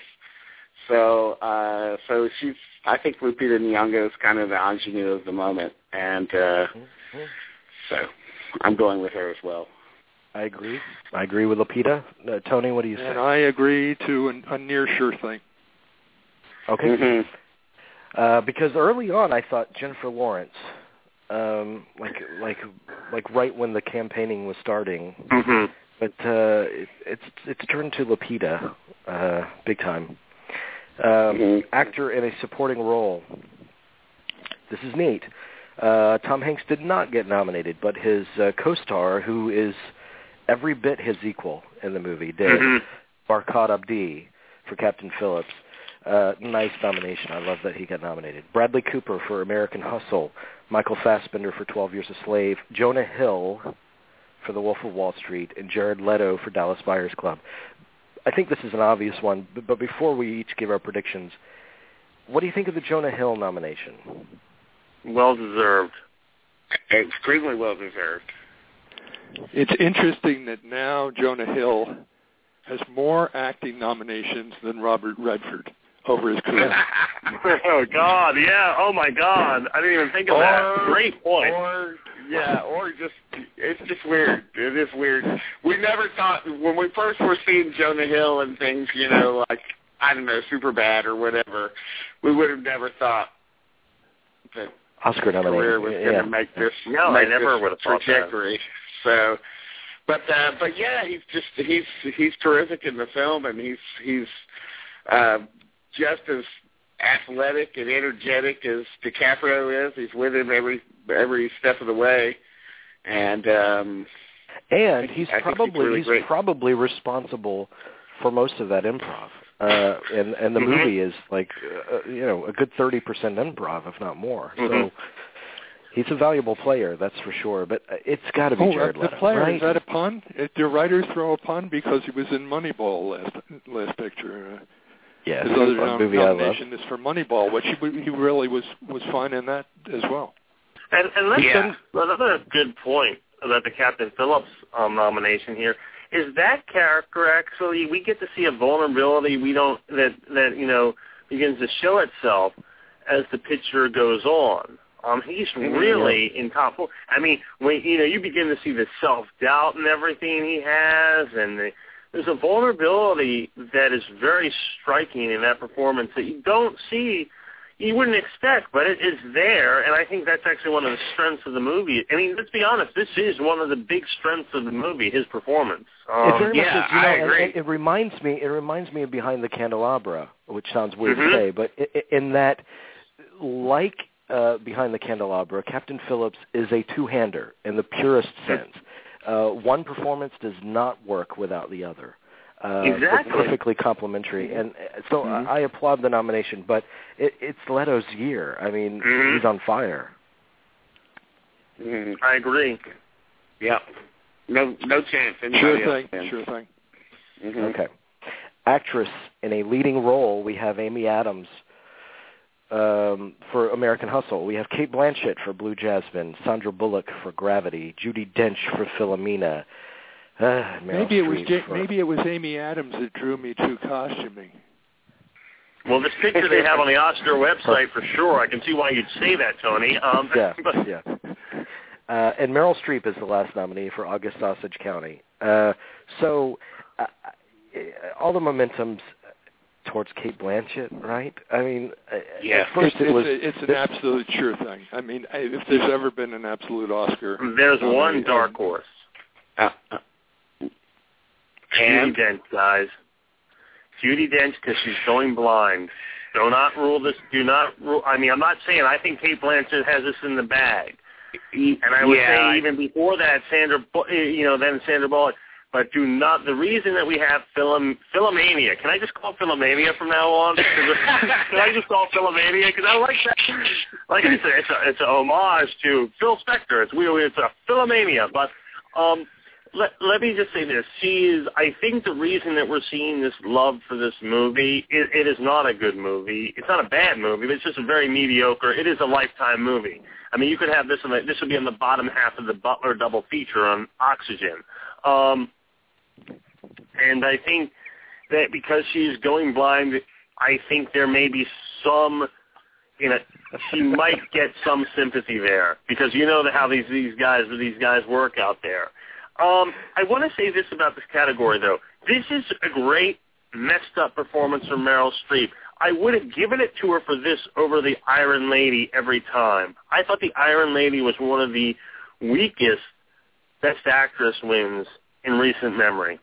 So, uh, so she's. I think Lupita Nyong'o is kind of the ingenue of the moment, and uh, so I'm going with her as well. I agree. I agree with Lupita. Uh, Tony, what do you say? And I agree to an, a near sure thing. Okay. Mm-hmm. Uh, because early on, I thought Jennifer Lawrence, um, like like like right when the campaigning was starting, Mm-hmm. but uh, it, it's it's turned to Lupita, uh, big time. Um, Mm-hmm. Actor in a supporting role. This is neat. Uh, Tom Hanks did not get nominated, but his uh, co-star, who is every bit his equal in the movie, did. Mhm. Barkhad Abdi for Captain Phillips. Uh, nice nomination. I love that he got nominated. Bradley Cooper for American Hustle. Michael Fassbender for twelve Years a Slave. Jonah Hill for The Wolf of Wall Street. And Jared Leto for Dallas Buyers Club. I think this is an obvious one, but, but before we each give our predictions, what do you think of the Jonah Hill nomination? Well deserved. Extremely well deserved. It's interesting that now Jonah Hill has more acting nominations than Robert Redford over his career. Oh God, yeah. Oh my God, I didn't even think of or, that. Great point. Or yeah, or just it's just weird. It is weird. We never thought when we first were seeing Jonah Hill and things, you know, like I don't know, Superbad or whatever. We would have never thought that Oscar his career was nomination. going to Yeah. make this No, make I never this would have thought that. trajectory. So, but uh, but yeah, he's just he's he's terrific in the film, and he's he's uh, just as athletic and energetic as DiCaprio is. He's with him every every step of the way, and um, And he's I think he's probably really he's great. probably responsible for most of that improv. uh, and and the mm-hmm. movie is like uh, you know a good thirty percent improv, if not more. Mm-hmm. So he's a valuable player, that's for sure. But it's got to be oh, Jared the Leto, player right? is that a pun? Did writers throw a pun because he was in Moneyball last last picture? Uh, Yes, his other a nom- movie I love. nomination is for Moneyball, which he he really was was fine in that as well. And, and that's Yeah. another good point about the Captain Phillips um, nomination here. Is that character actually, we get to see a vulnerability we don't, that, that, you know, begins to show itself as the picture goes on. Um, he's really in top form. I mean, when, you know, you begin to see the self-doubt and everything he has, and the, there's a vulnerability that is very striking in that performance that you don't see, you wouldn't expect, but it is there, and I think that's actually one of the strengths of the movie. I mean, let's be honest, this is one of the big strengths of the movie, his performance. Um, it very yeah, much is, you know, I agree. It, it reminds me. It reminds me of Behind the Candelabra, which sounds weird mm-hmm. to say, but in that, like uh, Behind the Candelabra, Captain Phillips is a two-hander in the purest sense. Uh, one performance does not work without the other. Uh, exactly. They're perfectly complementary, and so mm-hmm. I, I applaud the nomination. But it, it's Leto's year. I mean, mm-hmm. he's on fire. Mm-hmm. I agree. Yep. No, no chance. Anybody Sure else thing. can. Sure thing. Mm-hmm. Okay. Actress in a leading role, we have Amy Adams um, for American Hustle. We have Cate Blanchett for Blue Jasmine, Sandra Bullock for Gravity, Judi Dench for Philomena. Uh, Maybe it was Streep J- for... maybe it was Amy Adams that drew me to costuming. Well, this picture they have on the Oscar website for sure. I can see why you'd say that, Tony. Um, yeah, but, yeah. Uh, and Meryl Streep is the last nominee for August Osage County. Uh, so uh, all the momentum's towards Cate Blanchett, right? I mean, Yeah. at first it's, it was... It's, a, it's an absolute sure thing. I mean, if there's ever been an absolute Oscar... There's nominee, one dark horse. Uh, uh, Judi Dench, guys. Judi Dench, because she's going blind. Do not rule this. Do not rule. I mean, I'm not saying I think Cate Blanchett has this in the bag, and I would yeah, say even before that, Sandra, you know, then Sandra Bullock. But do not. The reason that we have Philom, Philomania. Can I just call it Philomania from now on? Can I just call it Philomania? Because I like that. Like I said, it's a it's a homage to Phil Spector. It's weird. It's a Philomania, but. Um, Let, let me just say this. She is, I think the reason that we're seeing this love for this movie, it, it is not a good movie. It's not a bad movie, but it's just a very mediocre. It is a Lifetime movie. I mean, you could have this, in the, this would be in the bottom half of the Butler double feature on Oxygen. Um, and I think that because she's going blind, I think there may be some, you know, she might get some sympathy there because you know how these, these guys, these guys work out there. Um, I want to say this about this category, though. This is a great messed-up performance from Meryl Streep. I would have given it to her for this over the Iron Lady every time. I thought the Iron Lady was one of the weakest Best Actress wins in recent memory.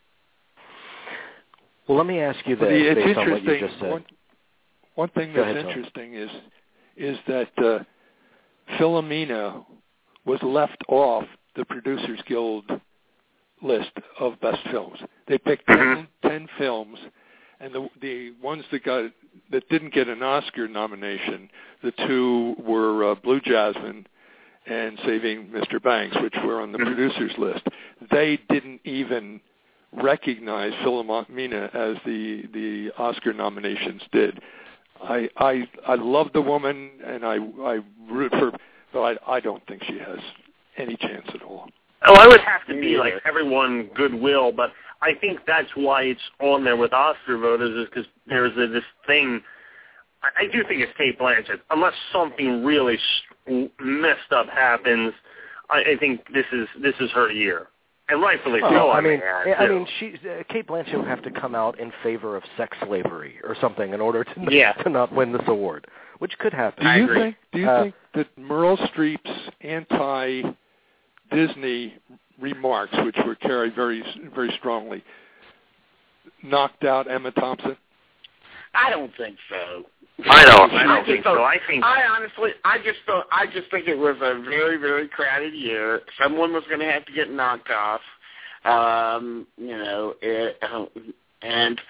Well, let me ask you this it's based on what interesting. you just said. One, one thing Go that's ahead, interesting is is that uh, Philomena was left off the Producers Guild list of best films. They picked ten, ten films, and the the ones that got that didn't get an Oscar nomination, the two were uh, Blue Jasmine and Saving Mister Banks, which were on the producers list. They didn't even recognize Philomena as the the Oscar nominations did. I I I love the woman and I I root for, but I I don't think she has any chance at all. Oh, I would have to be like everyone goodwill, but I think that's why it's on there with Oscar voters is because there's a, this thing. I, I do think it's Cate Blanchett. Unless something really sh- messed up happens, I, I think this is this is her year, and rightfully well, so. I, I mean, mean, I mean, she uh, Cate Blanchett would have to come out in favor of sex slavery or something in order to yeah. to not win this award, which could happen. Do you agree. think? Do you uh, think that Meryl Streep's anti Disney remarks, which were carried very, very strongly, knocked out Emma Thompson? I don't think so. I don't. I don't I think just so. I think. I honestly, I just don't. I just think it was a very, very crowded year. Someone was going to have to get knocked off. Um, you know, it, and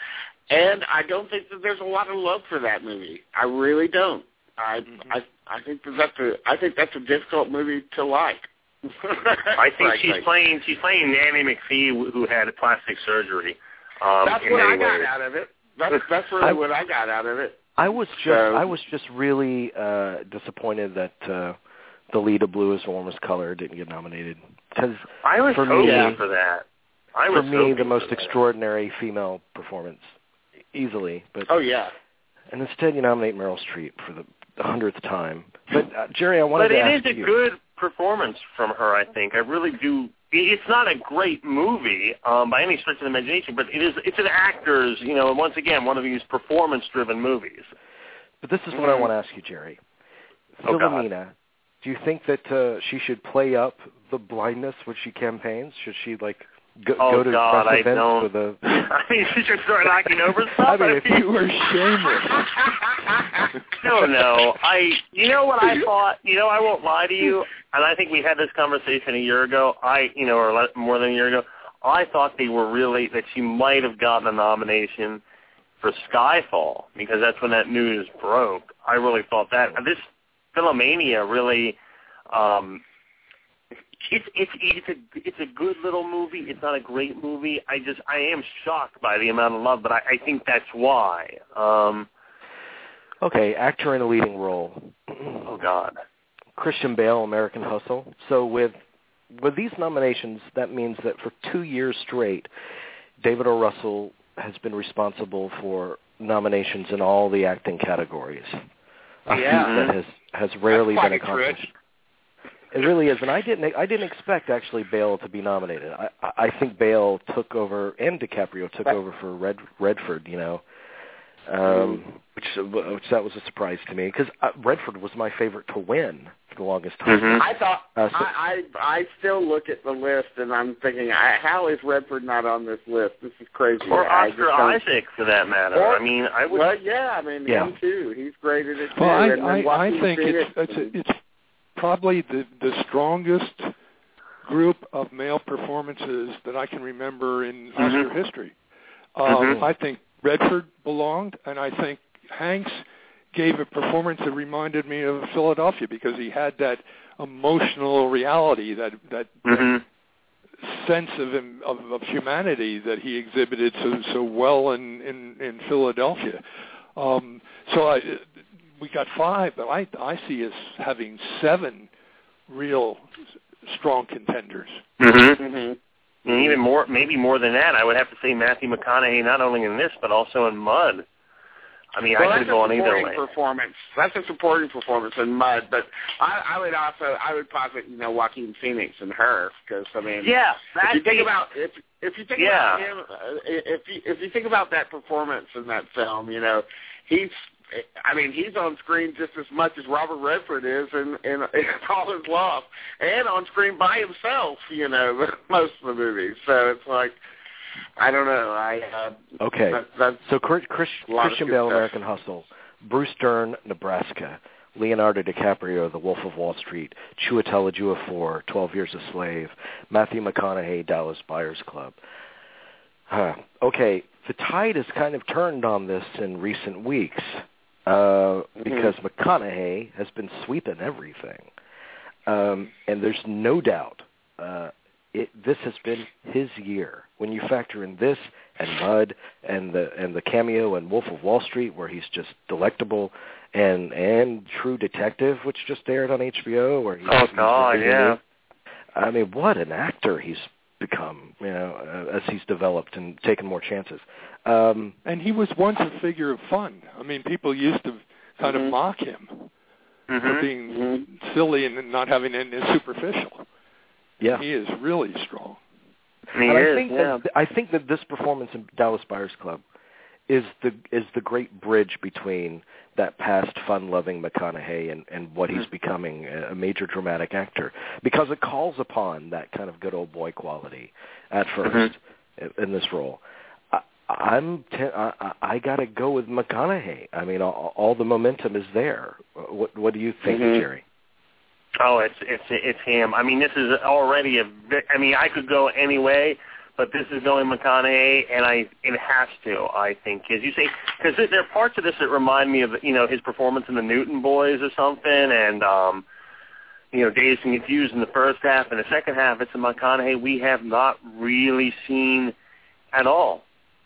And I don't think that there's a lot of love for that movie. I really don't. I mm-hmm. I I think that that's a I think that's a difficult movie to like. I think she's playing she's playing Nanny McPhee, who had plastic surgery. Um, that's what I got out of it. That's that's really I, what I got out of it. I was just so, I was just really uh, disappointed that uh, the lead of Blue Is the Warmest Color didn't get nominated. Because I was for hoping me, for that. I for was me, the most extraordinary female performance, easily. But oh yeah. And instead, you nominate Meryl Streep for the hundredth time. But uh, Jerry, I wanted but to ask you. But it is a you. good performance from her. I think I really do. It's not a great movie um, by any stretch of the imagination, but it is. It's an actor's, you know, and once again, one of these performance-driven movies. But this is what mm. I want to ask you, Jerry. Oh, Philomena, do you think that uh, she should play up the blindness when she campaigns? Should she like go, oh, go to God, press I events don't. with a? I mean, she should start knocking over stuff. I mean, if you were shameless. No, no. I. You know what I thought? You know, I won't lie to you. And I think we had this conversation a year ago. I, you know, or more than a year ago. I thought they were really that she might have gotten a nomination for Skyfall because that's when that news broke. I really thought that. This Philomania really, um, it's it's it's a it's a good little movie. It's not a great movie. I just I am shocked by the amount of love, but I, I think that's why. Um, okay, actor in a leading role. Oh God. Christian Bale, American Hustle. So with with these nominations, that means that for two years straight, David O. Russell has been responsible for nominations in all the acting categories. A yeah, feat that has has rarely That's been quite accomplished. It really is, and I didn't I didn't expect actually Bale to be nominated. I I think Bale took over and DiCaprio took over for Red Redford. You know. Um, which, which that was a surprise to me because uh, Redford was my favorite to win for the longest time. Mm-hmm. I thought uh, so, I, I I still look at the list and I'm thinking, I, how is Redford not on this list? This is crazy. Or I Oscar Isaac, for that matter. Or, I mean, I would. Well, yeah, I mean, yeah. him too. He's great at it too. Well, I and I, I think it's it's, a, it's probably the the strongest group of male performances that I can remember in mm-hmm. Oscar history. Um, mm-hmm. I think Redford belonged, and I think Hanks gave a performance that reminded me of Philadelphia because he had that emotional reality, that that, mm-hmm. that sense of, of of humanity that he exhibited so so well in in, in Philadelphia. Um, so I, we got five, but I I see us having seven real strong contenders. Mm-hmm. Mm-hmm. And even more, maybe more than that, I would have to say Matthew McConaughey, not only in this, but also in Mud. I mean, well, I could go on either way. Performance. That's a supporting performance in Mud, but I, I would also, I would posit, you know, Joaquin Phoenix and her, because I mean, yeah, if you think about if if you think yeah. about him, uh, if you if you think about that performance in that film, you know, he's. I mean, he's on screen just as much as Robert Redford is in, in, in all his loft, and on screen by himself, you know, most of the movies. So it's like, I don't know. I uh, okay. That, that's so Chris, Chris, Christian Bale, stuff. American Hustle, Bruce Dern, Nebraska, Leonardo DiCaprio, The Wolf of Wall Street, Chiwetel Ejiofor, twelve Years a Slave, Matthew McConaughey, Dallas Buyers Club. Huh. Okay, the tide has kind of turned on this in recent weeks. Uh, because mm-hmm. McConaughey has been sweeping everything. Um, and there's no doubt uh, it, this has been his year. When you factor in this and Mud and the and the cameo in Wolf of Wall Street where he's just delectable, and and True Detective, which just aired on H B O, where he's, oh he's God, yeah. I mean, what an actor he's become, you know, uh, as he's developed and taken more chances. Um, and he was once a figure of fun. I mean, people used to kind mm-hmm. of mock him mm-hmm. for being mm-hmm. silly and not having anything superficial. Yeah, he is really strong. He and is, I think yeah. that I think that this performance in Dallas Buyers Club is the is the great bridge between that past fun-loving McConaughey and, and what he's mm-hmm. becoming, a major dramatic actor, because it calls upon that kind of good old boy quality at first mm-hmm. in this role. I'm te- I, I got to go with McConaughey. I mean, all, all the momentum is there. What what do you think, mm-hmm. Jerry? Oh, it's it's it's him. I mean, this is already a. I mean, I could go any way, but this is going McConaughey, and I it has to, I think, as you say, because there are parts of this that remind me of, you know, his performance in the Newton Boys or something, and, um, you know, Dazed and Confused in the first half, and the second half, it's a McConaughey we have not really seen at all.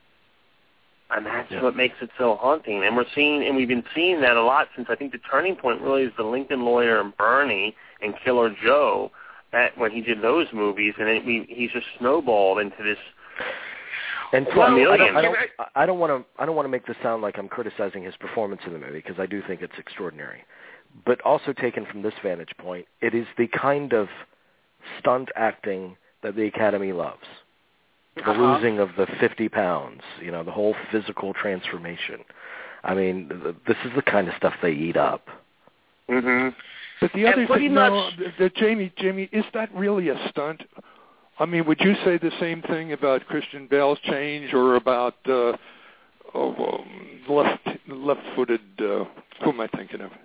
And that's yeah. what makes it so haunting. And we're seeing, and we've been seeing that a lot since I think the turning point really is the Lincoln Lawyer and Bernie and Killer Joe. That when he did those movies, and it, we, he's just snowballed into this. And so, I, mean, I don't, I don't, I don't want to, I don't want to make this sound like I'm criticizing his performance in the movie, because I do think it's extraordinary. But also taken from this vantage point, it is the kind of stunt acting that the Academy loves. The uh-huh. losing of the fifty pounds, you know, the whole physical transformation. I mean, th- this is the kind of stuff they eat up. Mm-hmm. But the other thing, no, the, the, Jamie, Jamie, is that really a stunt? I mean, would you say the same thing about Christian Bale's change, or about uh, oh, um, left left-footed? Uh, who am I thinking of?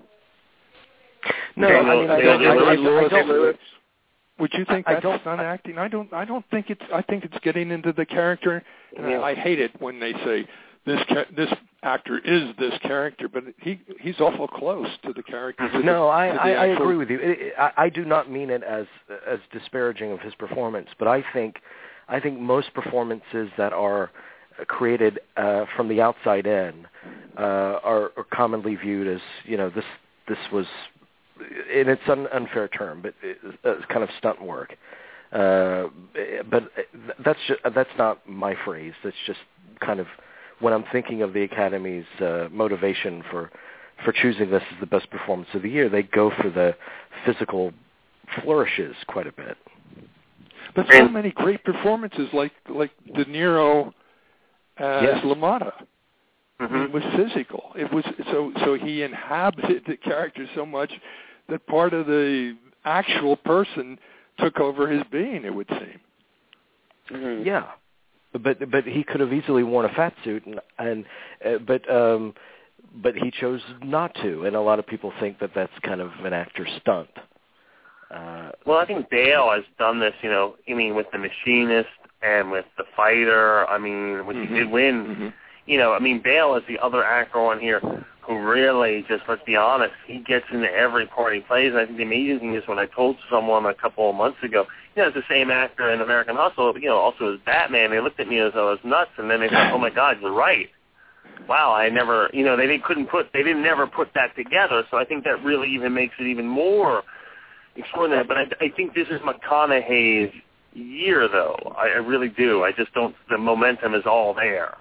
No, I mean, I don't. I, I, I don't would you think that's stunt acting? I don't. I don't think it's. I think it's getting into the character. And yeah. I, I hate it when they say this this actor is this character, but he he's awful close to the character. To no, the, I, to I, I actual... agree with you. It, it, I, I do not mean it as as disparaging of his performance, but I think I think most performances that are created uh, from the outside in uh, are, are commonly viewed as, you know, this this was, and it's an unfair term, but it's kind of stunt work. Uh, but that's just, that's not my phrase. That's just kind of when I'm thinking of the Academy's uh, motivation for for choosing this as the best performance of the year, they go for the physical flourishes quite a bit. But so many great performances, like like De Niro as yes. LaMotta. Mm-hmm. It was physical. It was so so he inhabited the character so much that part of the actual person took over his being, it would seem. Mm-hmm. Yeah, but but he could have easily worn a fat suit, and, and uh, but um, but he chose not to, and a lot of people think that that's kind of an actor's stunt. Uh, well, I think Bale has done this, you know, I mean, with The Machinist and with The Fighter. I mean, when mm-hmm. he did win, mm-hmm. you know, I mean, Bale is the other actor on here who really, just let's be honest, he gets into every part he plays. And I think the amazing thing is when I told someone a couple of months ago, you know, it's the same actor in American Hustle, you know, also as Batman. They looked at me as I was nuts, and then they said, oh, my God, you're right. Wow, I never, you know, they, they couldn't put, they didn't never put that together. So I think that really even makes it even more extraordinary. But I, I think this is McConaughey's year, though. I, I really do. I just don't, the momentum is all there.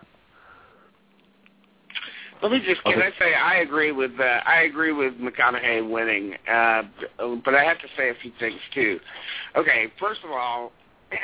Let me just, can okay. I say, I agree with uh, I agree with McConaughey winning, uh, but I have to say a few things, too. Okay, first of all,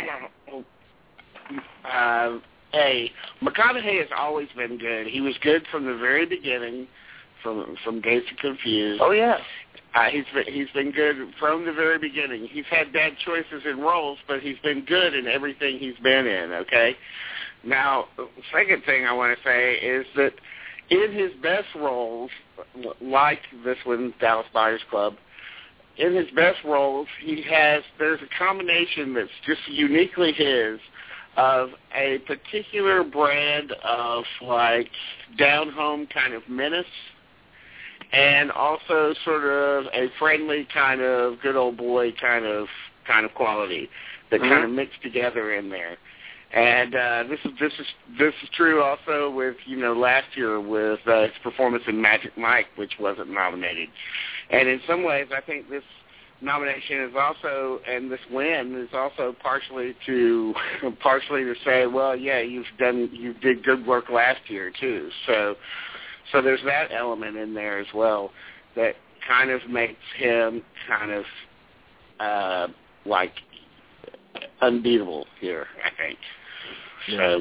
uh, A, McConaughey has always been good. He was good from the very beginning, from from Dazed and Confused. Oh, yeah. Uh, he's been, he's been good from the very beginning. He's had bad choices in roles, but he's been good in everything he's been in, okay? Now, the second thing I want to say is that in his best roles, like this one, Dallas Buyers Club, in his best roles, he has, there's a combination that's just uniquely his of a particular brand of, like, down-home kind of menace, and also sort of a friendly kind of good old boy kind of kind of quality that mm-hmm. kind of mixed together in there. And uh, this is this is this is true also with, you know, last year with uh, his performance in Magic Mike, which wasn't nominated. And in some ways, I think this nomination is also, and this win is also partially to partially to say, well, yeah, you've done you did good work last year too. So so there's that element in there as well that kind of makes him kind of uh, like unbeatable here, I think. Yeah. So.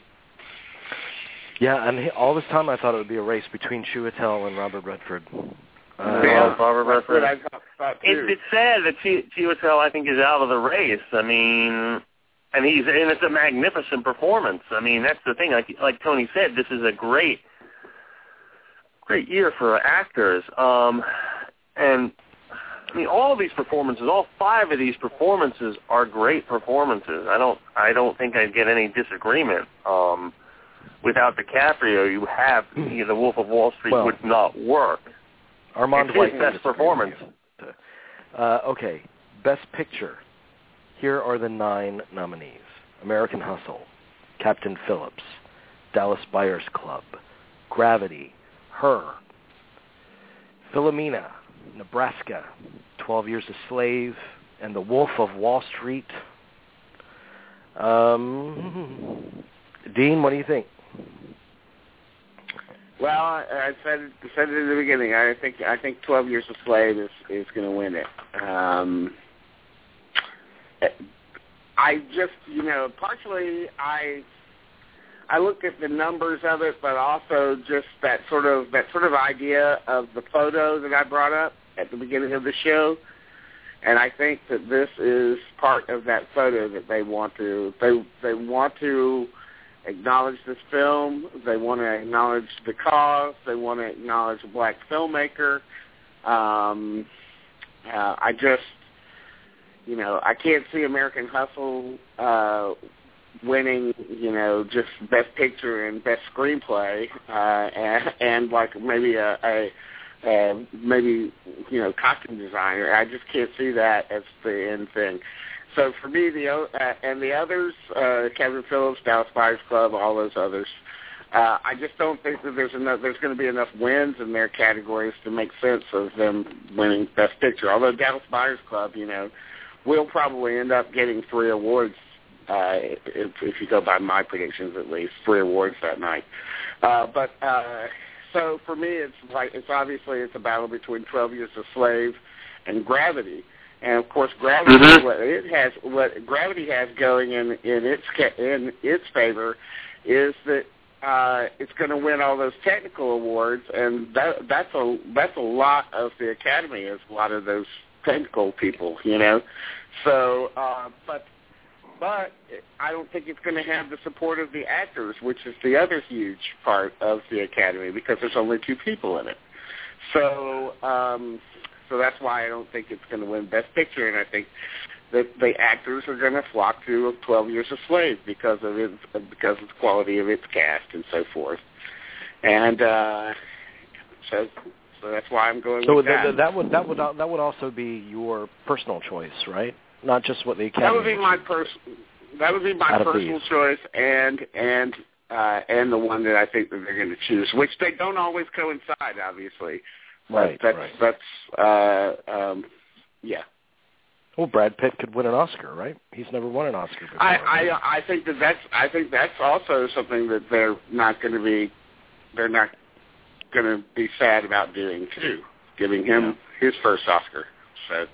Yeah, and he, all this time I thought it would be a race between Chiwetel and Robert Redford. Uh, yeah, Robert Redford. I thought it, it's sad that Ch- Chiwetel, I think, is out of the race. I mean, and he's and it's a magnificent performance. I mean, that's the thing. Like like Tony said, this is a great, great year for actors. Um, and I mean, all of these performances, all five of these performances are great performances. I don't, I don't think I'd get any disagreement. Um, without DiCaprio, you have you know, The Wolf of Wall Street well, would not work. Armand it's White his best performance. Uh, okay, Best Picture. Here are the nine nominees: American Hustle, Captain Phillips, Dallas Buyers Club, Gravity, Her, Philomena, Nebraska, twelve Years a Slave, and The Wolf of Wall Street. Um, Dean, what do you think? Well, I, I said said it in the beginning. I think I think twelve Years a Slave is is going to win it. Um, I just you know partially I I looked at the numbers of it, but also just that sort of that sort of idea of the photo that I brought up at the beginning of the show. And I think that this is part of that photo that they want to they they want to acknowledge this film. They want to acknowledge the cause. They want to acknowledge a black filmmaker. Um, uh, I just, you know, I can't see American Hustle uh, winning, you know, just Best Picture and Best Screenplay, uh, and, and like maybe a. a Uh, maybe, you know, costume designer. I just can't see that as the end thing. So for me, the uh, and the others, uh, Kevin Phillips, Dallas Buyers Club, all those others, uh, I just don't think that there's enough. There's going to be enough wins in their categories to make sense of them winning Best Picture. Although Dallas Buyers Club, you know, will probably end up getting three awards. Uh, if, if you go by my predictions, at least three awards that night. Uh, but. Uh, So for me, it's like it's obviously it's a battle between twelve Years a Slave and Gravity, and of course Gravity mm-hmm. what it has what Gravity has going in in its in its favor is that uh, it's going to win all those technical awards, and that that's a that's a lot of the Academy is a lot of those technical people, you know. So, uh, but. But I don't think it's going to have the support of the actors, which is the other huge part of the Academy, because there's only two people in it. So, um, so that's why I don't think it's going to win Best Picture, and I think that the actors are going to flock to twelve Years a Slave because of it, because of the quality of its cast and so forth. And uh, so, so that's why I'm going so with that. that. So that would that would that would also be your personal choice, right? Not just what the Academy. That would be my pers- That would be my personal choice, and and uh, and the one that I think that they're going to choose, which they don't always coincide, obviously. Right. That's right. that's uh, um, yeah. Well, Brad Pitt could win an Oscar, right? He's never won an Oscar before. I right? I, I think that that's I think that's also something that they're not going to be they're not going to be sad about doing too, giving him yeah. his first Oscar. So.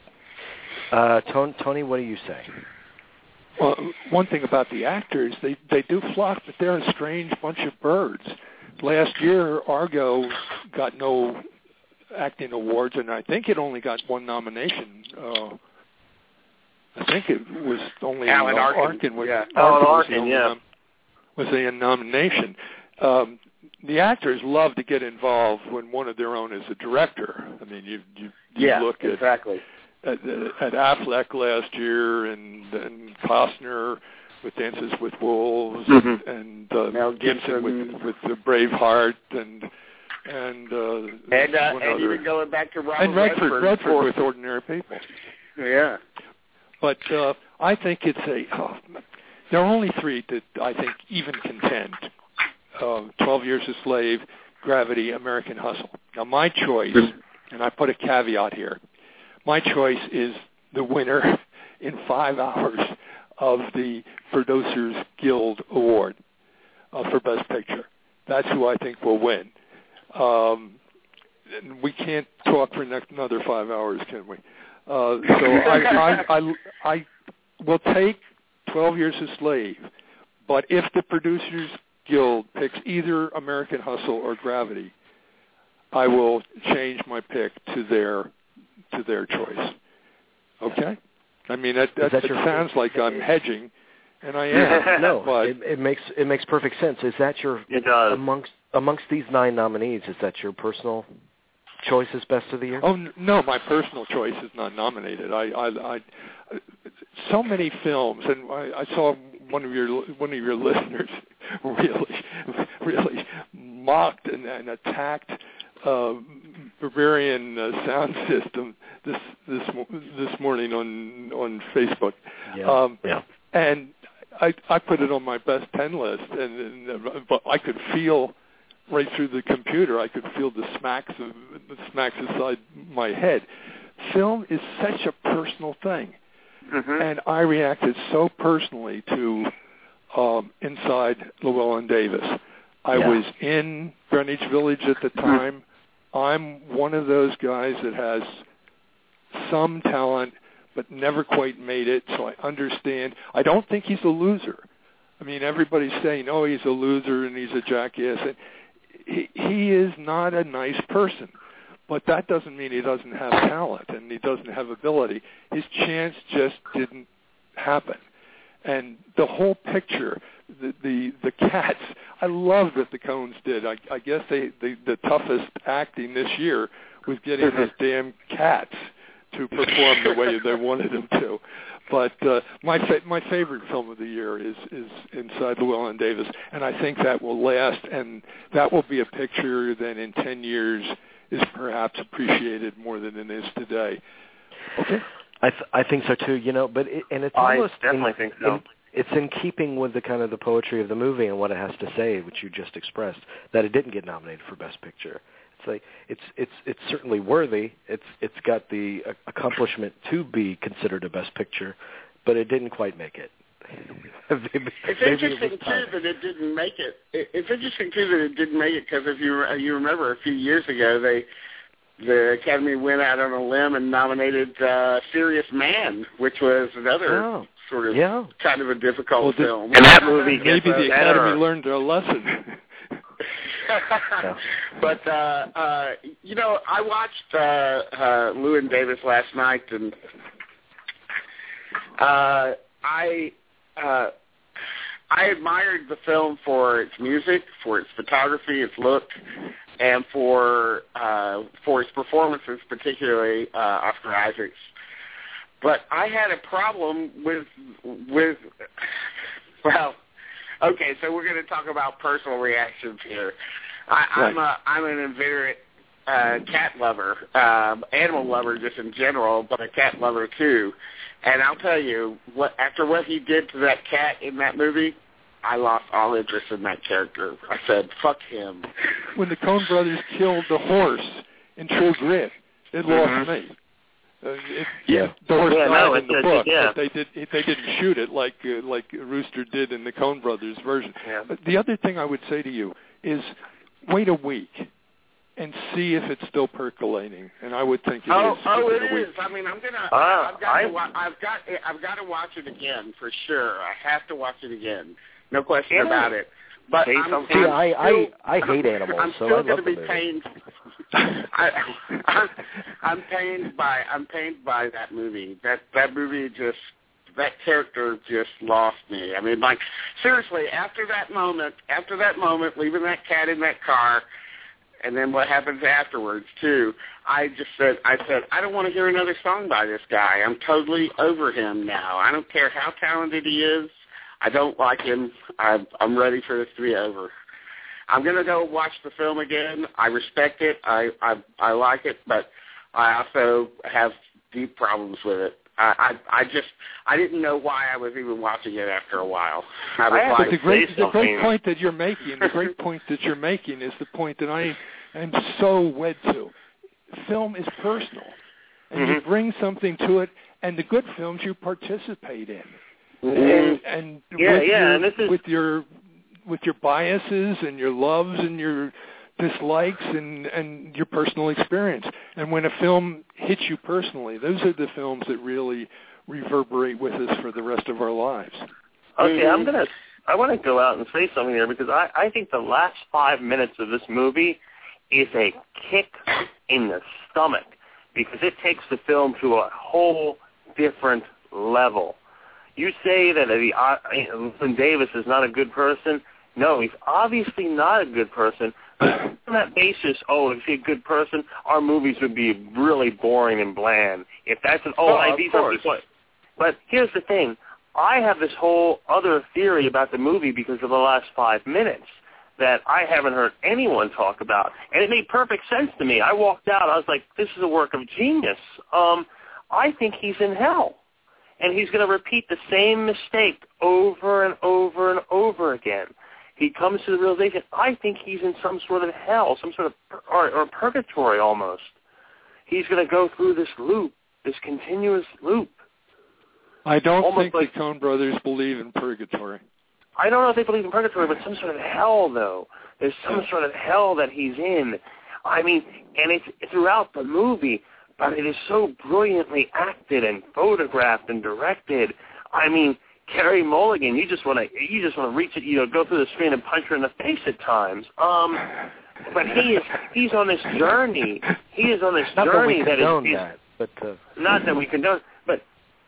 Uh, Tony, Tony, what do you say? Well, one thing about the actors, they they do flock, but they're a strange bunch of birds. Last year, Argo got no acting awards, and I think it only got one nomination. Uh, I think it was only Alan uh, Arkin. Arkin was, yeah. Arkin Alan was Arkin, the yeah. nom- was the nomination. Um, the actors love to get involved when one of their own is a director. I mean, you you, you yeah, look at exactly. At, at Affleck last year, and, and Costner with Dances with Wolves, mm-hmm. and uh, Mel Gibson, Gibson with with the Braveheart, and and uh, and, uh, one and other. even going back to Robert and Redford, Redford, Redford with Ordinary People. Yeah, but uh, I think it's a. Oh, there are only three that I think even contend: uh, twelve Years a Slave, Gravity, American Hustle. Now, my choice, and I put a caveat here. My choice is the winner in five hours of the Producers Guild Award uh, for Best Picture. That's who I think will win. Um, and we can't talk for next, another five hours, can we? Uh, so I, I, I, I will take twelve Years a Slave, but if the Producers Guild picks either American Hustle or Gravity, I will change my pick to their to their choice. Okay? I mean, that, that, that it your, sounds like I'm hedging, and I am. No, but it, it makes it makes perfect sense. Is that your it does. amongst amongst these nine nominees? Is that your personal choice as best of the year? Oh no, my personal choice is not nominated. I, I, I so many films, and I, I saw one of your one of your listeners really, really mocked and, and attacked uh, Bavarian uh, sound system this this this morning on on Facebook. Yeah. Um, yeah. And I I put it on my best ten list, and, and but I could feel right through the computer. I could feel the smacks of the smacks inside my head. Film is such a personal thing, mm-hmm. and I reacted so personally to um, Inside Llewellyn Davis. I yeah. was in Greenwich Village at the time. I'm one of those guys that has some talent, but never quite made it, so I understand. I don't think he's a loser. I mean, everybody's saying, oh, he's a loser and he's a jackass. And he, he is not a nice person, but that doesn't mean he doesn't have talent and he doesn't have ability. His chance just didn't happen. And the whole picture, the the, the cats, I love that the Coens did. I, I guess they, they the toughest acting this year was getting those damn cats to perform the way they wanted them to. But uh, my fa- my favorite film of the year is, is Inside Llewellyn Davis, and I think that will last, and that will be a picture that in ten years is perhaps appreciated more than it is today. Okay. I th- I think so too. You know, but it, and it's I almost definitely in, think so. in, it's in keeping with the kind of the poetry of the movie and what it has to say, which you just expressed, that it didn't get nominated for Best Picture. It's like it's it's it's certainly worthy. It's it's got the uh, accomplishment to be considered a Best Picture, but it didn't quite make it. Maybe, it's interesting it too that it didn't make it. It's interesting too that it didn't make it because if you you remember a few years ago they the Academy went out on a limb and nominated uh, Serious Man, which was another oh, sort of yeah. kind of a difficult well, film. And that movie maybe the better. Academy learned their lesson. yeah. But uh, uh, you know, I watched uh, uh, Llewellyn Davis last night, and uh, I uh, I admired the film for its music, for its photography, its look, and for uh, for its performances, particularly uh, Oscar Isaac's. But I had a problem with with well. Okay, so we're going to talk about personal reactions here. I, I'm a I'm an inveterate uh, cat lover, um, animal lover just in general, but a cat lover too. And I'll tell you, what after what he did to that cat in that movie, I lost all interest in that character. I said, "Fuck him." When the Coen brothers killed the horse in True Grit, it mm-hmm. lost me. Uh, it, yeah, the horse yeah, died no, in the it, book, yeah. but they did they didn't shoot it like uh, like Rooster did in the Coen brothers version. Yeah. But the other thing I would say to you is, wait a week and see if it's still percolating. And I would think it oh, is. Oh, it is. I mean, I'm gonna. Uh, I've got. I, to wa- I've got. I've got to watch it again for sure. I have to watch it again. No question yeah. about it. But Say I'm, something. See, I'm I, still, I I hate animals, I'm so still I going love to the be movie. pained. I, I'm, I'm pained by. I'm pained by that movie. That that movie just. That character just lost me. I mean, like seriously, after that moment, after that moment, leaving that cat in that car, and then what happens afterwards too. I just said, I said, I don't want to hear another song by this guy. I'm totally over him now. I don't care how talented he is. I don't like him. I'm, I'm ready for this to be over. I'm going to go watch the film again. I respect it. I, I I like it, but I also have deep problems with it. I, I I just I didn't know why I was even watching it after a while. I was I have like, But the great say the great something. point that you're making, the great point that you're making is the point that I am so wed to. Film is personal, and Mm-hmm. you bring something to it, and the good films you participate in. mm, And, and Yeah, with yeah, your, and this is- with your with your biases and your loves and your dislikes and, and your personal experience. And when a film hits you personally, those are the films that really reverberate with us for the rest of our lives. Okay, I'm gonna. I want to go out and say something here because I, I think the last five minutes of this movie is a kick in the stomach because it takes the film to a whole different level. You say that the uh, Llewellyn Davis is not a good person. No, he's obviously not a good person. On that basis, oh, if he's a good person, our movies would be really boring and bland. If that's an, oh, oh I of these course. are But here's the thing. I have this whole other theory about the movie because of the last five minutes that I haven't heard anyone talk about. And it made perfect sense to me. I walked out. I was like, this is a work of genius. Um, I think he's in hell. And he's going to repeat the same mistake over and over and over again. He comes to the realization, I think he's in some sort of hell, some sort of or, or purgatory almost. He's going to go through this loop, this continuous loop. I don't almost think like, the Coen brothers believe in purgatory. I don't know if they believe in purgatory, but some sort of hell, though. There's some sort of hell that he's in. I mean, and it's throughout the movie, but it is so brilliantly acted and photographed and directed. I mean, Carey Mulligan, you just want to you just want to reach it, you know, go through the screen and punch her in the face at times. Um, but he is he's on this journey. He is on this not journey that, we that is, is that, but uh... not that we condone, but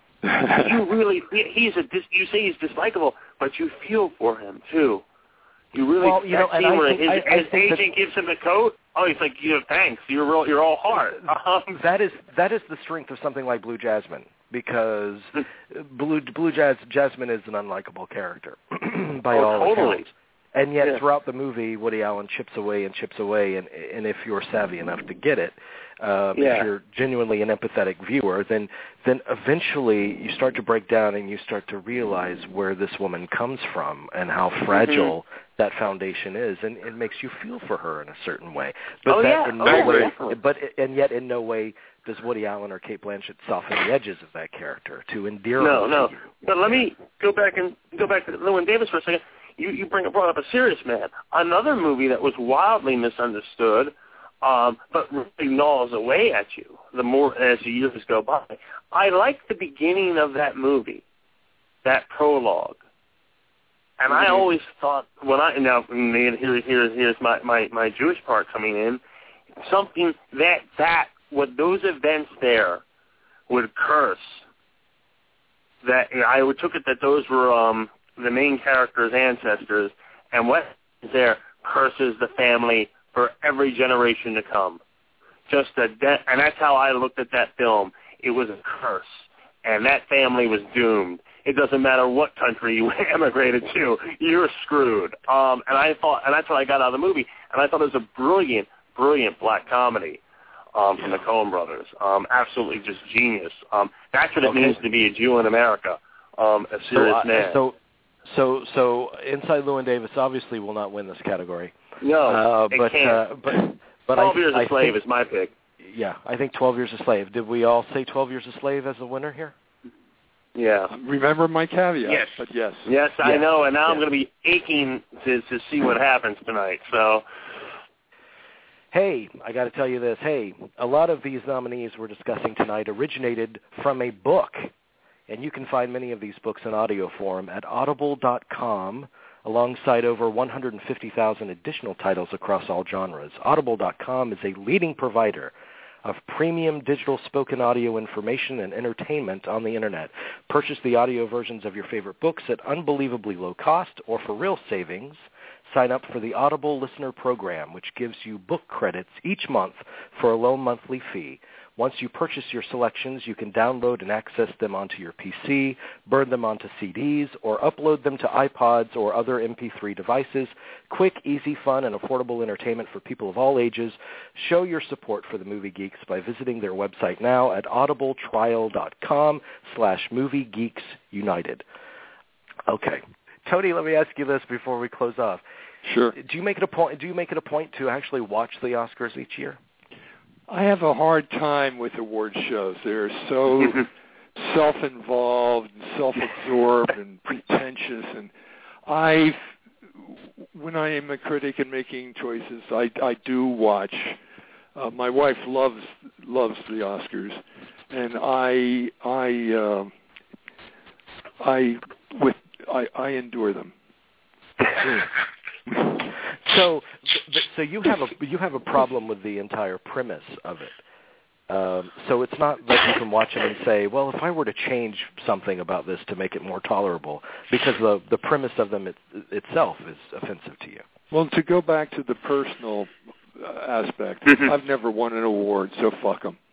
you really he, he's a dis, you say he's dislikable, but you feel for him too. You really well, you know, that scene where think, his, I, I his agent that, gives him the coat. Oh, he's like, you know, thanks. You're real. You're all heart. Um, that is that is the strength of something like Blue Jasmine, because Blue Blue Jazz, Jasmine is an unlikable character by oh, all totally. accounts. And yet, yeah. throughout the movie, Woody Allen chips away and chips away, and and if you're savvy enough to get it, uh, yeah. if you're genuinely an empathetic viewer, then then eventually you start to break down and you start to realize where this woman comes from and how fragile mm-hmm. that foundation is, and it makes you feel for her in a certain way. But oh, that yeah. in oh, no yeah, way, definitely. but and yet in no way does Woody Allen or Cate Blanchett soften the edges of that character to endear No, her no. to you. But let me go back and go back to Llewyn Davis for a second. You you bring brought up A Serious Man, another movie that was wildly misunderstood, um, but really gnaws away at you the more as the years go by. I like the beginning of that movie, that prologue, and mm-hmm. I always thought when I now here here here's my, my, my Jewish part coming in, something that that what those events there would curse. That you know, I took it that those were um, the main character's ancestors, and what is there curses the family for every generation to come. Just a de- and that's how I looked at that film. It was a curse, and that family was doomed. It doesn't matter what country you emigrated to, you're screwed. Um, and I thought, and that's what I got out of the movie. And I thought it was a brilliant, brilliant black comedy. Um, from the Coen brothers. Um, absolutely just genius. Um, that's what it okay. means to be a Jew in America, um, a serious so, man. Uh, so, so, so Inside Llewyn Davis obviously will not win this category. No, uh, it but, can't. Uh, but, but twelve I, Years a I Slave think, is my pick. Yeah, I think twelve Years a Slave. Did we all say twelve Years a Slave as a winner here? Yeah. Remember my caveat, yes. but yes. Yes, I yes. know, and now yes. I'm going to be aching to, to see what happens tonight, so... Hey, I got to tell you this. Hey, a lot of these nominees we're discussing tonight originated from a book, and you can find many of these books in audio form at audible dot com, alongside over one hundred fifty thousand additional titles across all genres. audible dot com is a leading provider of premium digital spoken audio information and entertainment on the Internet. Purchase the audio versions of your favorite books at unbelievably low cost, or for real savings, sign up for the Audible Listener Program, which gives you book credits each month for a low monthly fee. Once you purchase your selections, you can download and access them onto your P C, burn them onto C Ds, or upload them to iPods or other M P three devices. Quick, easy, fun, and affordable entertainment for people of all ages. Show your support for the Movie Geeks by visiting their website now at audibletrial.com slash Movie Geeks United. Okay. Tony, let me ask you this before we close off. Sure. Do you make it a point? Do you make it a point to actually watch the Oscars each year? I have a hard time with award shows. They're so self-involved and self-absorbed and pretentious. And I, when I am a critic and making choices, I, I do watch. Uh, my wife loves loves the Oscars, and I I uh, I with I, I endure them. So, so you have a you have a problem with the entire premise of it. Um, so it's not that you can watch them and say, well, if I were to change something about this to make it more tolerable, because the the premise of them it, itself is offensive to you. Well, to go back to the personal uh, aspect, I've never won an award, so fuck them.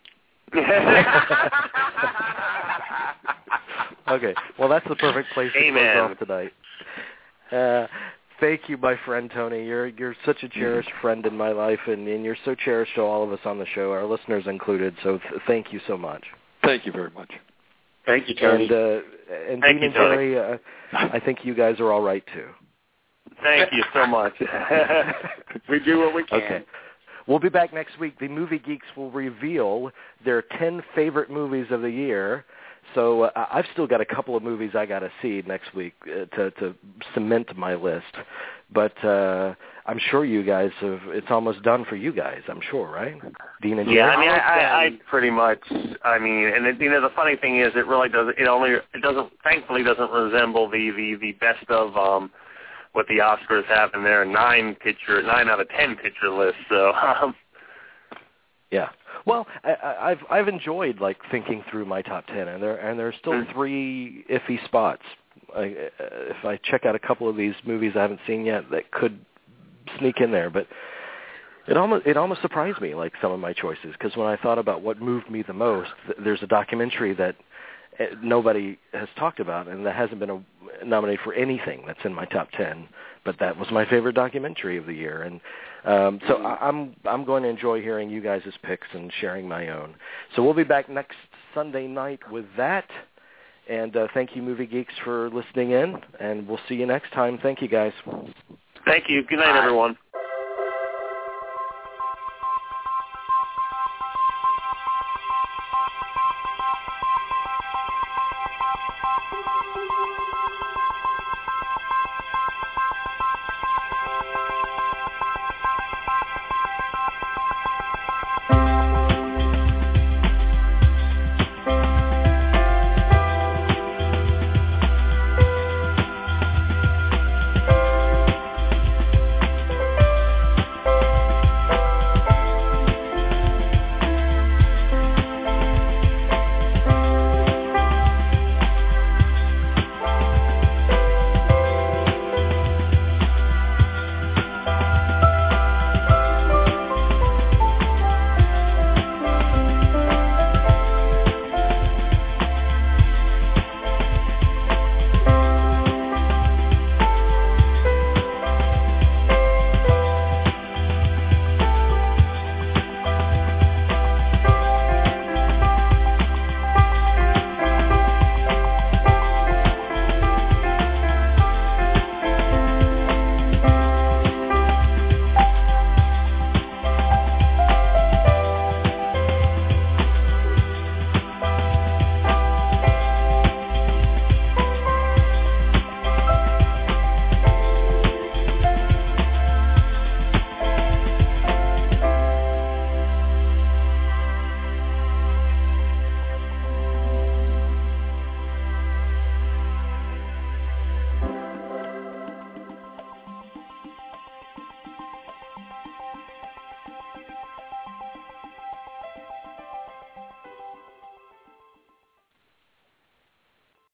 Okay, well, that's the perfect place to Amen. close off tonight. Uh, thank you, my friend Tony. You're you're such a cherished friend in my life, and, and you're so cherished to all of us on the show, our listeners included. So th- thank you so much. Thank you very much. Thank you, Tony. And, uh, and Thank Dean you, and Jerry, Tony. uh, I think you guys are all right too. Thank you so much. We do what we can. Okay. We'll be back next week. The Movie Geeks will reveal their ten favorite movies of the year. So uh, I've still got a couple of movies I got to see next week uh, to, to cement my list. But uh, I'm sure you guys have, it's almost done for you guys, I'm sure, right? Dean and Jerry? Yeah, I mean, I, I, I pretty much, I mean, and it, you know, the funny thing is it really doesn't, it only, it doesn't, thankfully doesn't resemble the, the, the best of um, what the Oscars have in their nine picture, nine out of ten picture list. So, um, yeah. Well, I, I- I've I've enjoyed like thinking through my top ten, and there and there are still three iffy spots. I, if I check out a couple of these movies I haven't seen yet, that could sneak in there. But it almost it almost surprised me, like some of my choices, because when I thought about what moved me the most, there's a documentary that nobody has talked about, and that hasn't been a, nominated for anything that's in my top ten. But that was my favorite documentary of the year, and um, so I, I'm I'm going to enjoy hearing you guys' picks and sharing my own. So we'll be back next Sunday night with that, and uh, thank you, Movie Geeks, for listening in, and we'll see you next time. Thank you, guys. thank you. Good night, everyone.